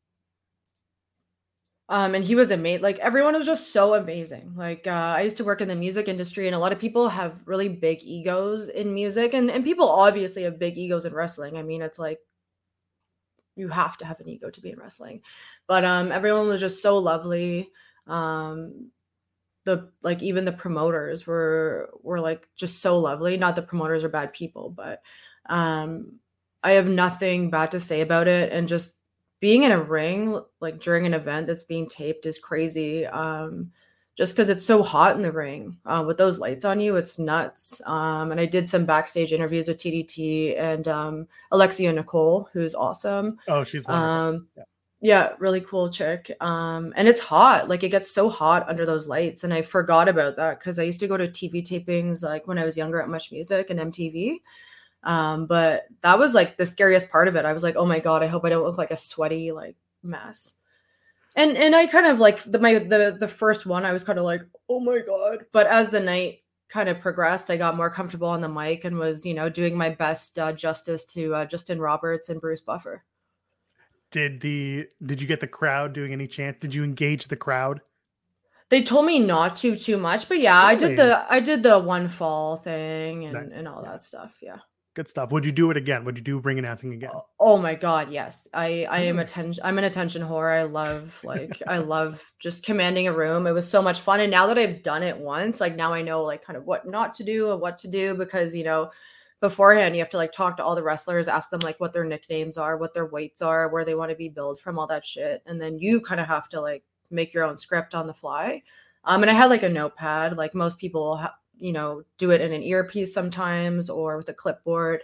Um, and he was amazing. Like everyone was just so amazing. Like uh, I used to work in the music industry, and a lot of people have really big egos in music, and and people obviously have big egos in wrestling. I mean, it's like you have to have an ego to be in wrestling. But um, everyone was just so lovely. Um, the like even the promoters were were like just so lovely. Not that promoters are bad people, but um, I have nothing bad to say about it. And just being in a ring like during an event that's being taped is crazy. Um, just because it's so hot in the ring uh, with those lights on you. It's nuts. Um, and I did some backstage interviews with T D T and um, Alexia Nicole, who's awesome. Oh, she's wonderful. Um, yeah. yeah, really cool chick. Um, and it's hot. Like it gets so hot under those lights. And I forgot about that because I used to go to T V tapings like when I was younger at Much Music and M T V. Um, but that was like the scariest part of it. I was like, oh my God, I hope I don't look like a sweaty like mess. And and I kind of like the my the the first one, I was kind of like, oh my God. But as the night kind of progressed, I got more comfortable on the mic and was, you know, doing my best uh, justice to uh, Justin Roberts and Bruce Buffer. Did the did you get the crowd doing any chant? Did you engage the crowd? They told me not to too much, but yeah, really? I did the I did the one fall thing and, Nice. and all yeah. that stuff. Yeah. Good stuff. Would you do it again? Would you do ring announcing again? Oh my God, yes. I I am attention. I'm an attention whore. I love like I love just commanding a room. It was so much fun, and now that I've done it once, like now I know like kind of what not to do and what to do because you know beforehand you have to like talk to all the wrestlers, ask them like what their nicknames are, what their weights are, where they want to be billed from, all that shit, and then you kind of have to like make your own script on the fly. Um, and I had like a notepad. Like most people, ha- you know, do it in an earpiece sometimes or with a clipboard.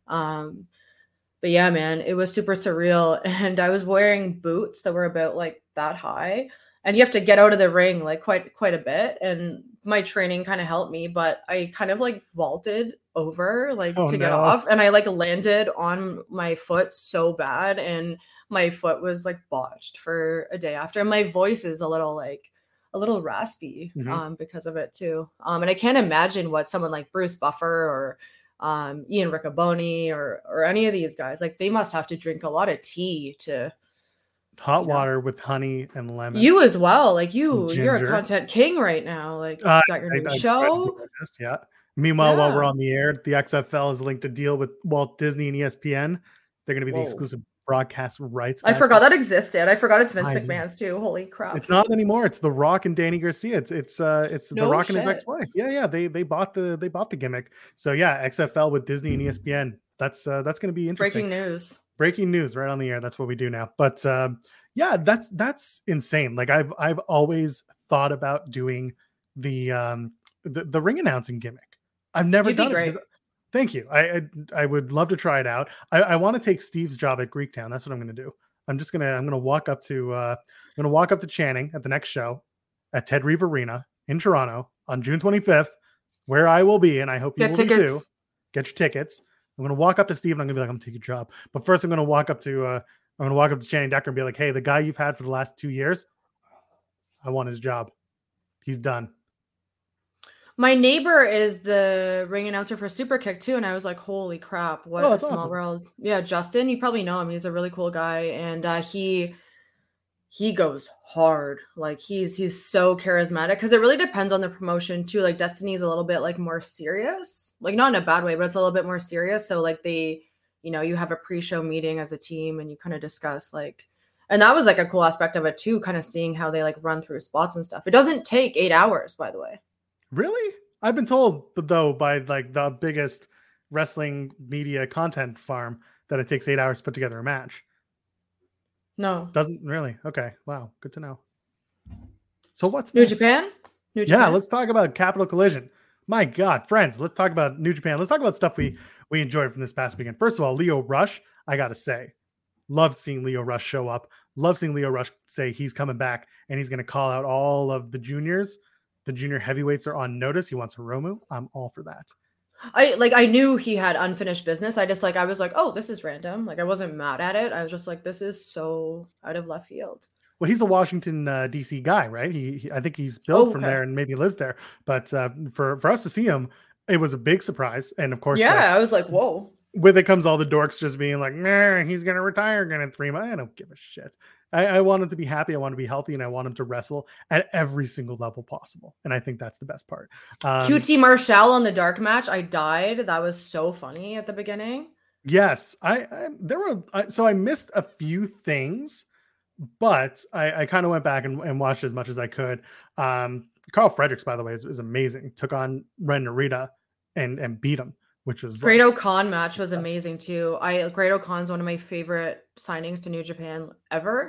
Um, but yeah, man, it was super surreal. And I was wearing boots that were about like that high. And you have to get out of the ring like quite quite a bit. And my training kind of helped me, but I kind of like vaulted over like Oh, to get no. off. And I like landed on my foot so bad. And my foot was like botched for a day after. And my voice is a little like a little raspy Mhm. um, because of it too. Um, and I can't imagine what someone like Bruce Buffer or um, Ian Riccoboni or or any of these guys, like they must have to drink a lot of tea to Hot you know. water with honey and lemon. You as well. Like you, you're a Ginger. content king right now. Like Uh, you got your I- new I try to show. do my best, yeah. Meanwhile, while we're Yeah. on the air, the X F L has linked a deal with Walt Disney and E S P N. They're going to be Whoa. the exclusive broadcast rights. I guys. forgot that existed. I forgot it's Vince I know. McMahon's too. Holy crap. It's not anymore. It's The Rock and Danny Garcia. It's it's uh it's The No Rock and his shit. ex-wife. Yeah, yeah. They they bought the they bought the gimmick. So yeah, X F L with Disney and E S P N. That's uh that's going to be interesting. Breaking news. Breaking news right on the air. That's what we do now. But um, yeah, that's that's insane. Like I've I've always thought about doing the um the, the ring announcing gimmick. I've never You'd be done it. great. because- Thank you. I, I I would love to try it out. I, I want to take Steve's job at Greektown. That's what I'm going to do. I'm just gonna I'm gonna walk up to uh I'm gonna walk up to Channing at the next show at Ted Reeve Arena in Toronto on June twenty-fifth, where I will be, and I hope you Get will be too. tickets. Get your tickets. I'm gonna walk up to Steve and I'm gonna be like, I'm gonna take your job. But first, I'm gonna walk up to uh I'm gonna walk up to Channing Decker and be like, hey, the guy you've had for the last two years, I want his job. He's done. My neighbor is the ring announcer for Superkick too, and I was like, "Holy crap! What Oh, a that's small awesome. world!" Yeah, Justin, you probably know him. He's a really cool guy, and uh, he he goes hard. Like he's he's so charismatic because it really depends on the promotion too. Like Destiny's a little bit like more serious, like not in a bad way, but it's a little bit more serious. So like they, you know, you have a pre-show meeting as a team, and you kind of discuss like. And that was like a cool aspect of it too, kind of seeing how they like run through spots and stuff. It doesn't take eight hours, by the way. Really? I've been told though by like the biggest wrestling media content farm that it takes eight hours to put together a match. No. Doesn't really. Okay. Wow. Good to know. So what's New next? Japan? New Yeah, Japan? let's talk about Capital Collision. My God, friends, let's talk about New Japan. Let's talk about stuff we we enjoyed from this past weekend. First of all, Leo Rush, I gotta say, loved seeing Leo Rush show up. Love seeing Leo Rush say he's coming back and he's gonna call out all of the juniors. The junior heavyweights are on notice. He wants Hiromu. I'm all for that. I like I knew he had unfinished business. I just like I was like, oh, this is random. Like I wasn't mad at it. I was just like, this is so out of left field. Well, he's a Washington, uh, D C guy, right? He, he, I think he's built Oh, from okay. there and maybe lives there. But uh, for for us to see him, it was a big surprise. And of course, Yeah, like, I was like, whoa. with it comes all the dorks just being like, nah, he's gonna retire again in three months. I don't give a shit. I, I want him to be happy. I want him to be healthy, and I want him to wrestle at every single level possible. And I think that's the best part. Um, Q T Marshall on the dark match. I died. That was so funny at the beginning. Yes, I, I there were I, so I missed a few things, but I, I kind of went back and, and watched as much as I could. Um, Carl Fredericks, by the way, is, is amazing. Took on Ren Narita and and beat him, which was Great like, O'Khan match was amazing too. I Great O'Khan's one of my favorite signings to New Japan ever.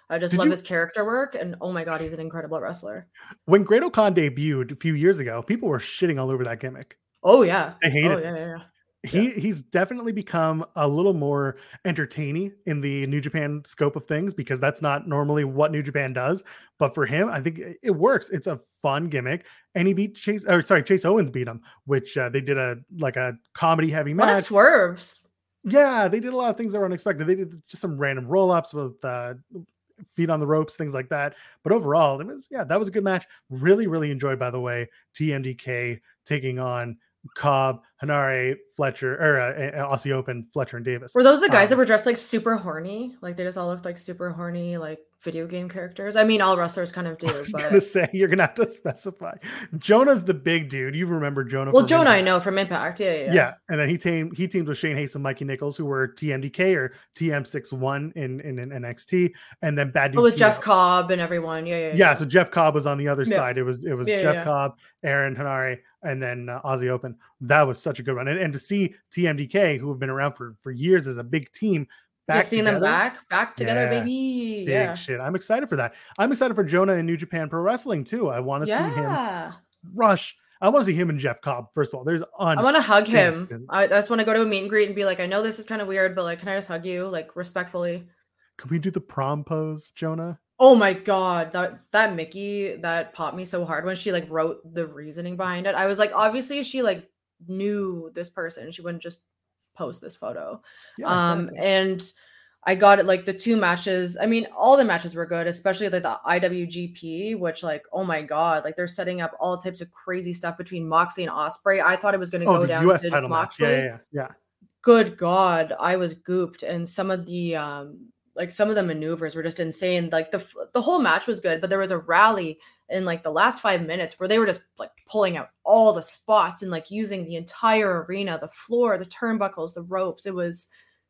I just Did love you- his character work, and oh my god, he's an incredible wrestler. When Great Khan debuted a few years ago, people were shitting all over that gimmick. Oh yeah, They hated oh it. yeah, yeah, yeah. He he's definitely become a little more entertaining in the New Japan scope of things because that's not normally what New Japan does. But for him, I think it- it works. It's a fun gimmick, and he beat Chase. Or sorry, Chase Owens beat him, which uh, they did a like a comedy heavy A lot of match. swerves. Yeah, they did a lot of things that were unexpected. They did just some random roll ups with uh, feet on the ropes, things like that. But overall, it was yeah, that was a good match. Really, really enjoyed. By the way, T M D K taking on Cobb, Hanare, Fletcher, or uh, Aussie Open, Fletcher and Davis. Were those the guys Um, that were dressed like super horny? Like they just all looked like super horny, like video game characters. I mean, all wrestlers kind of do. I was but... gonna say you're gonna have to specify. Jonah's the big dude. You remember Jonah? Well, from Jonah, I Impact. know from Impact. Yeah, yeah, Yeah. yeah. and then he teamed he teamed with Shane Hayes and Mikey Nichols, who were T M D K or T M sixty-one in, in in N X T, and then Bad Dude Oh, with Tito. Jeff Cobb and everyone. Yeah, yeah, yeah. Yeah, so Jeff Cobb was on the other Yeah. side. It was it was Yeah, Jeff yeah. Cobb, Aaron Hanare, and then uh, Aussie Open. That was such a good run, and, and to see T M D K, who have been around for for years as a big team, Yeah, back seeing together, them back, back together, Yeah. baby. big Yeah, shit. I'm excited for that. I'm excited for Jonah in New Japan Pro Wrestling too. I want to see him yeah. rush. I want to see him and Jeff Cobb. First of all, there's un. I want to hug him. Instant. I, I just want to go to a meet and greet and be like, I know this is kind of weird, but like, can I just hug you, like, respectfully? Can we do the prom pose, Jonah? Oh my god, that that Mickey that popped me so hard when she like wrote the reasoning behind it. I was like, obviously she like knew this person. She wouldn't just post this photo. Yeah, um exactly. and I got it like the two matches. I mean, all the matches were good, especially like the I W G P, which like, oh my god, like they're setting up all types of crazy stuff between Moxley and Ospreay. I thought it was going to oh, go the down U S to title match. Moxley. Yeah, yeah, yeah, yeah. Good god, I was gooped, and some of the um like some of the maneuvers were just insane. Like the f- the whole match was good, but there was a rally in like the last five minutes where they were just like pulling out all the spots and like using the entire arena, the floor, the turnbuckles, the ropes. It was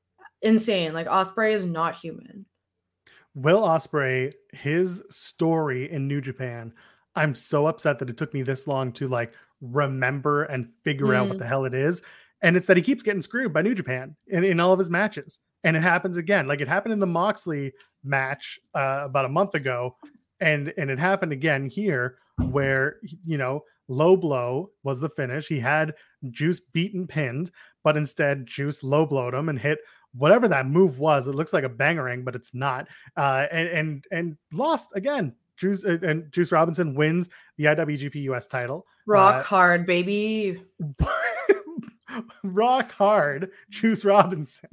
insane. Like Ospreay is not human. Will Ospreay, his story in New Japan, I'm so upset that it took me this long to like remember and figure out what Mm. the hell it is. And it's that he keeps getting screwed by New Japan in, in all of his matches. And it happens again. Like it happened in the Moxley match uh, about a month ago. And, and it happened again here where, you know, low blow was the finish. He had Juice beaten pinned, but instead Juice low blowed him and hit whatever that move was. It looks like a bangerang, but it's not. Uh, and, and, and lost again. Juice uh, and Juice Robinson wins the I W G P U S title. Rock Uh, hard, baby. rock hard, Juice Robinson.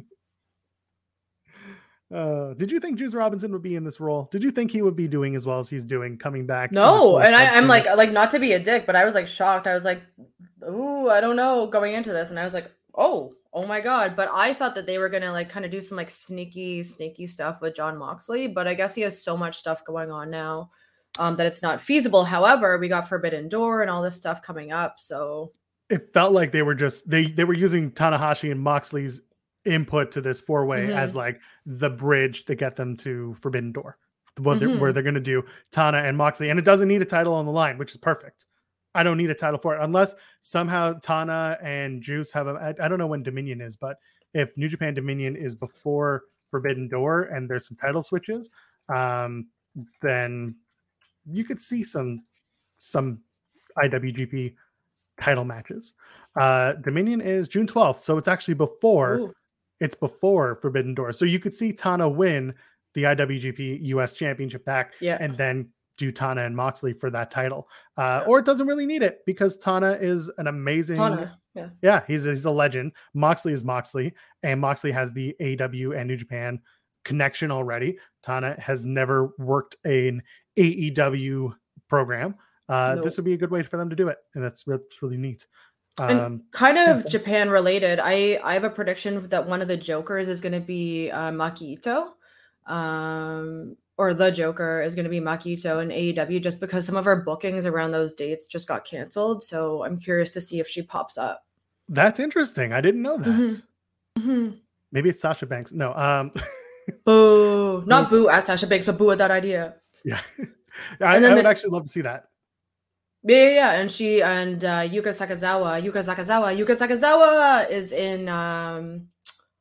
Uh, did you think Juice Robinson would be in this role? Did you think he would be doing as well as he's doing coming back? in this No, full and I, club I'm thing? like, like not to be a dick, but I was like shocked. I was like, ooh, I don't know going into this, and I was like, oh, oh my god. But I thought that they were gonna like kind of do some like sneaky, sneaky stuff with John Moxley, but I guess he has so much stuff going on now um, that it's not feasible. However, we got Forbidden Door and all this stuff coming up, so it felt like they were just they they were using Tanahashi and Moxley's input to this four way Mhm. as like the bridge to get them to Forbidden Door, what they're, Mhm. where they're going to do Tana and Moxley, and it doesn't need a title on the line, which is perfect. I don't need a title for it unless somehow Tana and Juice have a. I, I don't know when Dominion is, but if New Japan Dominion is before Forbidden Door and there's some title switches, um, then you could see some some I W G P title matches. Uh, Dominion is June twelfth, so it's actually before. ooh. It's before Forbidden Door. So you could see Tana win the I W G P U S Championship back Yeah. and then do Tana and Moxley for that title. Uh, or it doesn't really need it because Tana is an amazing. Tana, yeah. Yeah, he's a, he's a legend. Moxley is Moxley, and Moxley has the A E W and New Japan connection already. Tana has never worked an A E W program. Uh, Nope. This would be a good way for them to do it, and that's, that's really neat. And Um, kind of yeah. Japan related, I I have a prediction that one of the Jokers is going to be uh, Maki Ito, um, or the Joker is going to be Maki Ito in A E W, just because some of her bookings around those dates just got canceled. So I'm curious to see if she pops up. That's interesting. I didn't know that. Mhm. Mhm. Maybe it's Sasha Banks. No. Um, Boo! Not boo at Sasha Banks, but boo at that idea. yeah, I, And then I would the- actually love to see that. Yeah, yeah, yeah. And she and uh, Yuka Sakazawa, Yuka Sakazawa, Yuka Sakazawa is in um,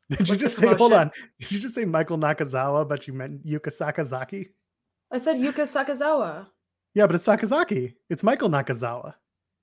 Did you What's the just say, hold commotion? on, did you just say Michael Nakazawa, but you meant Yuka Sakazaki? I said Yuka Sakazawa. Yeah, but it's Sakazaki. It's Michael Nakazawa.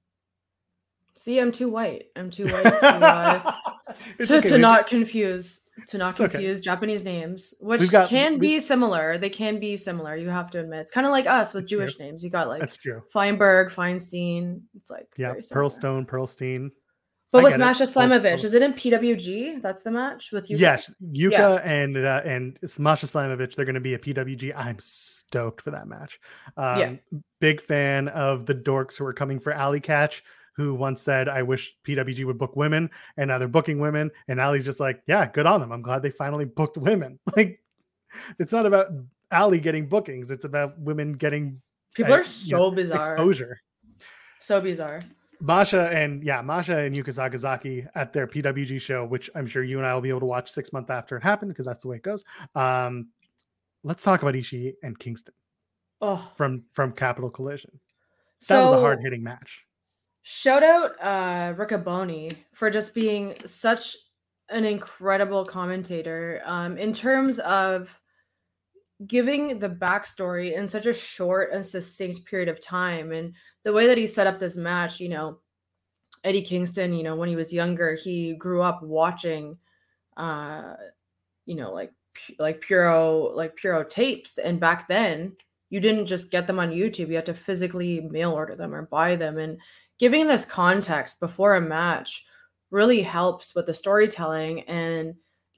See, I'm too white. I'm too white to, uh, It's to, okay, to we've- not confuse to not It's okay. confuse Japanese names, which We've got- can we- be similar. They can be similar. You have to admit. It's kind of like us with That's true. Jewish names. You got like That's true. Feinberg, Feinstein. It's like Yeah, very similar. Pearlstone, Pearlstein. But I with get it. Masha Both- Slamovich, both. is it in P W G? That's the match with Yuka? Yes, Yuka Yeah. and uh, and it's Masha Slamovich. They're going to be a P W G. I'm stoked for that match. Um, Yeah. Big fan of the dorks who are coming for Alley Catch, who once said, "I wish P W G would book women," and now they're booking women. And Allie's just like, "Yeah, good on them. I'm glad they finally booked women." Like, it's not about Allie getting bookings; it's about women getting People uh, are you so know, bizarre. exposure. So bizarre. Masha and yeah, Masha and Yuka Sakazaki at their P W G show, which I'm sure you and I will be able to watch six months after it happened because that's the way it goes. Um, let's talk about Ishii and Kingston Oh, from from Capital Collision. so That was a hard hitting match. shout out uh Riccaboni for just being such an incredible commentator um in terms of giving the backstory in such a short and succinct period of time, and the way that he set up this match. You know, Eddie Kingston, you know, when he was younger, he grew up watching uh you know, like pu- like Puro like Puro tapes, and back then you didn't just get them on YouTube. You had to physically mail order them or buy them, and giving this context before a match really helps with the storytelling. And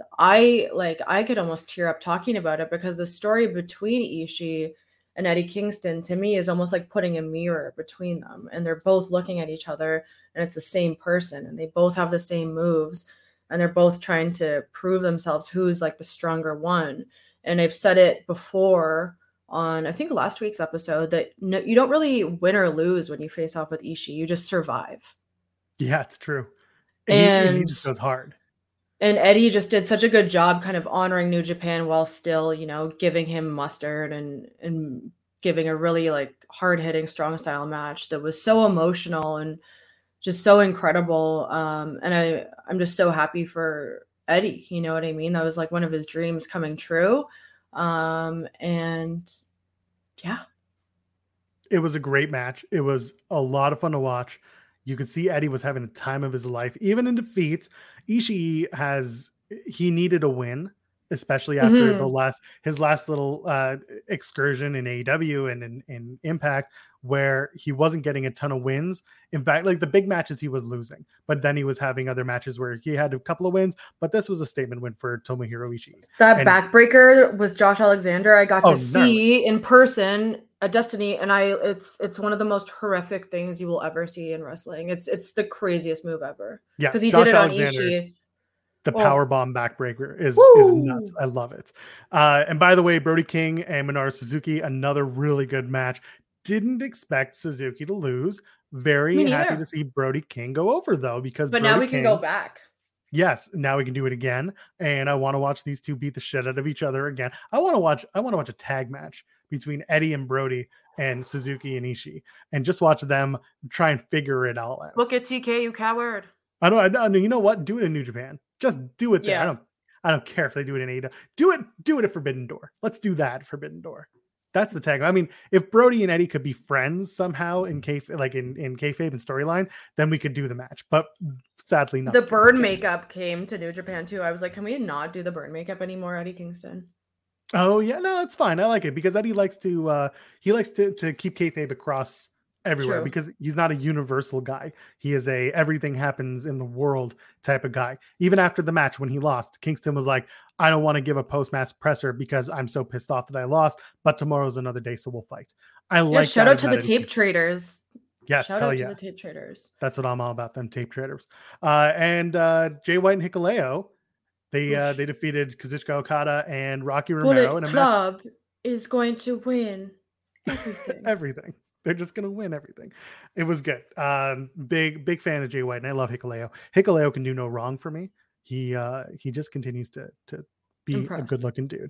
I like I could almost tear up talking about it because the story between Ishii and Eddie Kingston to me is almost like putting a mirror between them, and they're both looking at each other and it's the same person, and they both have the same moves, and they're both trying to prove themselves who's like the stronger one. And I've said it before on I think last week's episode that no, you don't really win or lose when you face off with Ishii. You just survive. Yeah, it's true. And, he, and he And- just goes hard. And Eddie just did such a good job kind of honoring New Japan while still, you know, giving him mustard and and giving a really like hard-hitting strong style match that was so emotional and just so incredible. Um, and I I'm just so happy for Eddie. You know what I mean? That was like one of his dreams coming true. Um, and yeah. It was a great match. It was a lot of fun to watch. You could see Eddie was having a time of his life, even in defeat. Ishii has he needed a win, especially after Mhm. the last his last little uh, excursion in A E W and in, in Impact, where he wasn't getting a ton of wins. In fact, like the big matches he was losing, but then he was having other matches where he had a couple of wins. But this was a statement win for Tomohiro Ishii. That And- backbreaker with Josh Alexander, I got Oh, to see in person at Destiny, and I it's it's one of the most horrific things you will ever see in wrestling. It's it's the craziest move ever. Yeah, Because he Josh did it on Alexander. Ishii. The Oh. power bomb backbreaker is, is Woo! nuts. I love it. Uh, and by the way, Brody King and Minoru Suzuki, another really good match. Didn't expect Suzuki to lose. Very Me happy neither. to see Brody King go over though, because But Brody now we can King, go back. Yes, now we can do it again. And I want to watch these two beat the shit out of each other again. I want to watch. I want to watch a tag match between Eddie and Brody and Suzuki and Ishii, and just watch them try and figure it all out. Look at T K, you coward. I don't. I don't. You know what? Do it in New Japan. Just do it there. I Yeah. don't. I don't care if they do it in A E W. Do it. Do it at Forbidden Door. Let's do that at Forbidden Door. That's the tag. I mean, if Brody and Eddie could be friends somehow in K, like in in kayfabe and storyline, then we could do the match. But sadly, not. The burn makeup came to New Japan too. I was like, can we not do the burn makeup anymore, Eddie Kingston? Oh yeah, no, it's fine. I like it because Eddie likes to. uh He likes to to keep kayfabe across everywhere True. because he's not a universal guy. He is a everything happens in the world type of guy. Even after the match when he lost, Kingston was like, I don't want to give a post-match presser because I'm so pissed off that I lost, but tomorrow's another day, so we'll fight. I Yeah, like shout that out to the about Eddie tape Kingston. traders. Yes, shout hell out yeah. to the tape traders. That's what I'm all about, them tape traders. Uh, and uh, Jay White and Hikuleo, they uh, Oof. they defeated Kazuchika Okada and Rocky Romero Bullet in a match. Club is going to win everything. everything. They're just gonna win everything. It was good. Um, big big fan of Jay White, and I love Hikuleo. Hikuleo can do no wrong for me. He uh, he just continues to to be Impress. a good looking dude.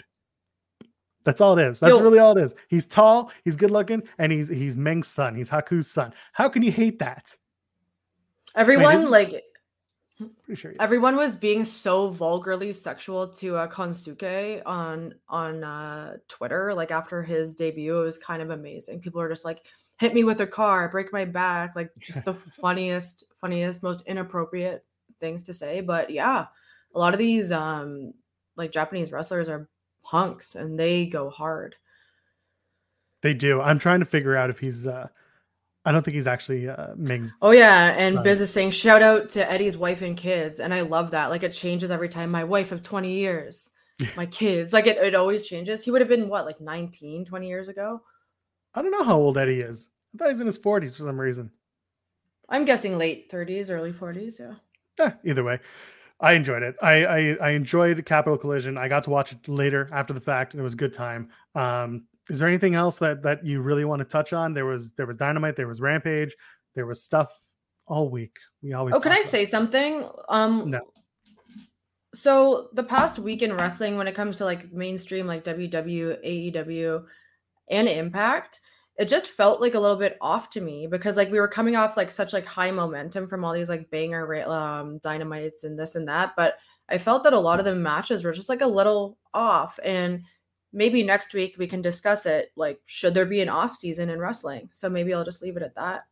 That's all it is. That's Yo. really all it is. He's tall, he's good looking, and he's he's Meng's son. He's Haku's son. How can you hate that? Everyone isn't- like Pretty sure. Yes. Everyone was being so vulgarly sexual to uh, Konsuke on on uh, Twitter. Like after his debut, it was kind of amazing. People are just like, "Hit me with a car, break my back," like just the funniest, funniest, most inappropriate things to say. But yeah, a lot of these um like Japanese wrestlers are hunks and they go hard. They do. I'm trying to figure out if he's. Uh, I don't think he's actually uh, Ming's. Oh yeah, and Right. Biz is saying shout out to Eddie's wife and kids, and I love that. Like it changes every time. My wife of twenty years, my kids, like it, it always changes. He would have been what, like nineteen, twenty years ago? I don't know how old Eddie is. I thought he's in his forties for some reason. I'm guessing late thirties, early forties. Yeah. Eh, either way, I enjoyed it. I, I I enjoyed Capital Collision. I got to watch it later after the fact, and it was a good time. Um, is there anything else that that you really want to touch on? There was there was Dynamite, there was Rampage, there was stuff all week. We always. Oh, can talk I about say it. something? Um, No. So the past week in wrestling, when it comes to like mainstream, like W W E, A E W, and Impact, it just felt like a little bit off to me because like we were coming off like such like high momentum from all these like banger ra- um, dynamites and this and that, but I felt that a lot of the matches were just like a little off. And maybe next week we can discuss it. Like, should there be an off season in wrestling? So maybe I'll just leave it at that.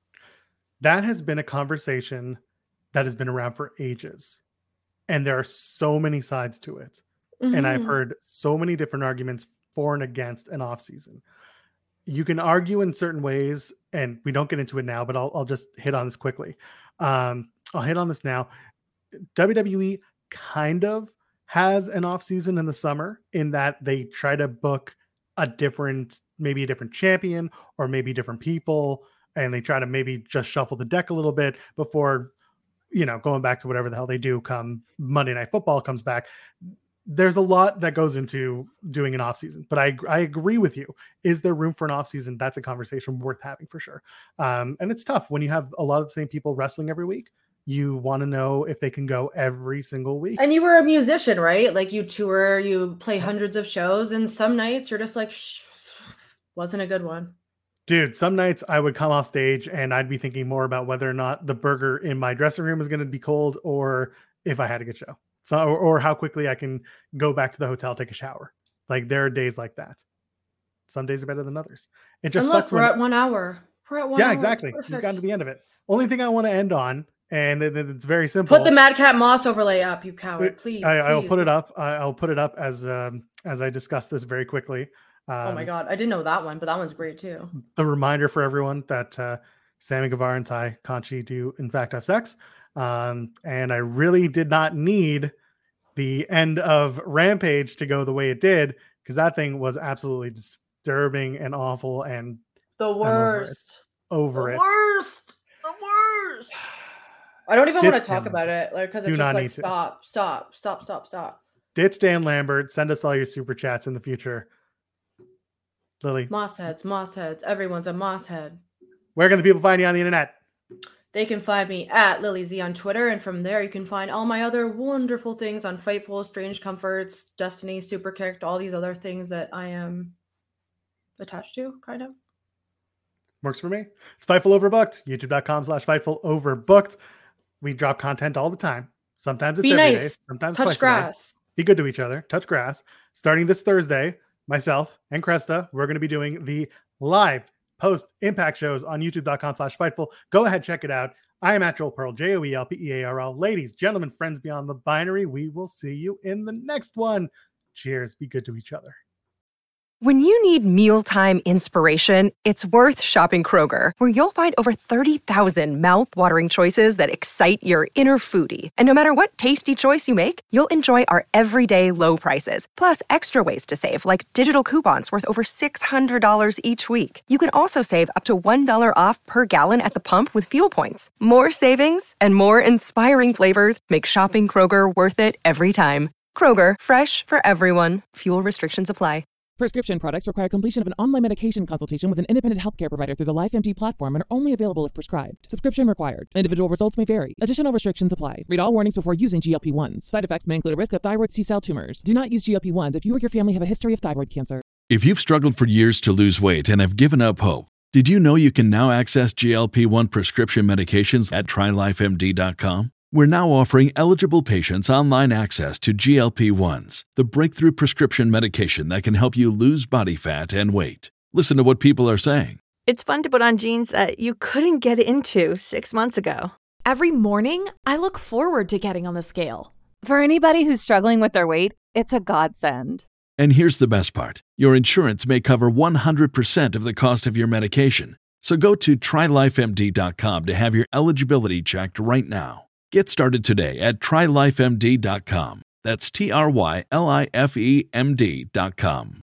That has been a conversation that has been around for ages, and there are so many sides to it. And I've Mhm. heard so many different arguments for and against an off season. You can argue in certain ways, and we don't get into it now, but I'll, I'll just hit on this quickly. Um, I'll hit on this now. W W E kind of has an off season in the summer in that they try to book a different, maybe a different champion or maybe different people, and they try to maybe just shuffle the deck a little bit before, you know, going back to whatever the hell they do come Monday Night Football comes back. There's a lot that goes into doing an off season, but I I agree with you. Is there room for an off season? That's a conversation worth having for sure. Um, and it's tough when you have a lot of the same people wrestling every week. You want to know if they can go every single week. And you were a musician, right? Like you tour, you play hundreds of shows, and some nights you're just like, Shh, wasn't a good one. Dude, some nights I would come off stage and I'd be thinking more about whether or not the burger in my dressing room is going to be cold or if I had a good show. So, or, or how quickly I can go back to the hotel, take a shower. Like there are days like that. Some days are better than others. It just And look, sucks we're when at one hour. We're at one yeah, hour. It's exactly. You've perfect. gotten to the end of it. Only thing I want to end on, and it- it's very simple. Put the Madcap Moss overlay up, you coward. Please. I, I'll please. put it up. I, I'll put it up as um, as I discuss this very quickly. Um, Oh my god, I didn't know that one, but that one's great too. The reminder for everyone that uh, Sammy Guevara and Ty Conchi do in fact have sex, um, and I really did not need the end of Rampage to go the way it did because that thing was absolutely disturbing and awful and The over it. worst. over the it. worst. The worst. I don't even Ditch want to talk Dan about it, like because Do it's not just like need to. stop, stop, stop, stop, stop. Ditch Dan Lambert. Send us all your super chats in the future. Lily, Moss heads, moss heads. Everyone's a moss head. where can the people find you on the internet? They can find me at Lily Z on Twitter, and from there you can find all my other wonderful things on Fightful, Strange Comforts, Destiny, Superkicked, all these other things that I am attached to, kind of. Works for me. It's Fightful Overbooked. YouTube.com slash Fightful Overbooked. We drop content all the time. Sometimes it's Be every day. nice. Sometimes Touch twice a day. grass. Be good to each other. Touch grass. Starting this Thursday, myself and Cresta, we're going to be doing the live post impact shows on youtube.com slash Fightful. Go ahead, check it out. I am at Joel Pearl, J O E L P E A R L. Ladies, gentlemen, friends beyond the binary, we will see you in the next one. Cheers. Be good to each other. When you need mealtime inspiration, it's worth shopping Kroger, where you'll find over thirty thousand mouthwatering choices that excite your inner foodie. And no matter what tasty choice you make, you'll enjoy our everyday low prices, plus extra ways to save, like digital coupons worth over six hundred dollars each week. You can also save up to one dollar off per gallon at the pump with fuel points. More savings and more inspiring flavors make shopping Kroger worth it every time. Kroger, fresh for everyone. Fuel restrictions apply. Prescription products require completion of an online medication consultation with an independent healthcare provider through the LifeMD platform and are only available if prescribed. Subscription required. Individual results may vary. Additional restrictions apply. Read all warnings before using G L P ones. Side effects may include a risk of thyroid C-cell tumors. Do not use G L P ones if you or your family have a history of thyroid cancer. If you've struggled for years to lose weight and have given up hope, did you know you can now access G L P one prescription medications at try life M D dot com? We're now offering eligible patients online access to G L P ones, the breakthrough prescription medication that can help you lose body fat and weight. Listen to what people are saying. It's fun to put on jeans that you couldn't get into six months ago. Every morning, I look forward to getting on the scale. For anybody who's struggling with their weight, it's a godsend. And here's the best part. Your insurance may cover one hundred percent of the cost of your medication. So go to try life M D dot com to have your eligibility checked right now. Get started today at try life M D dot com. That's T R Y L I F E M D dot com.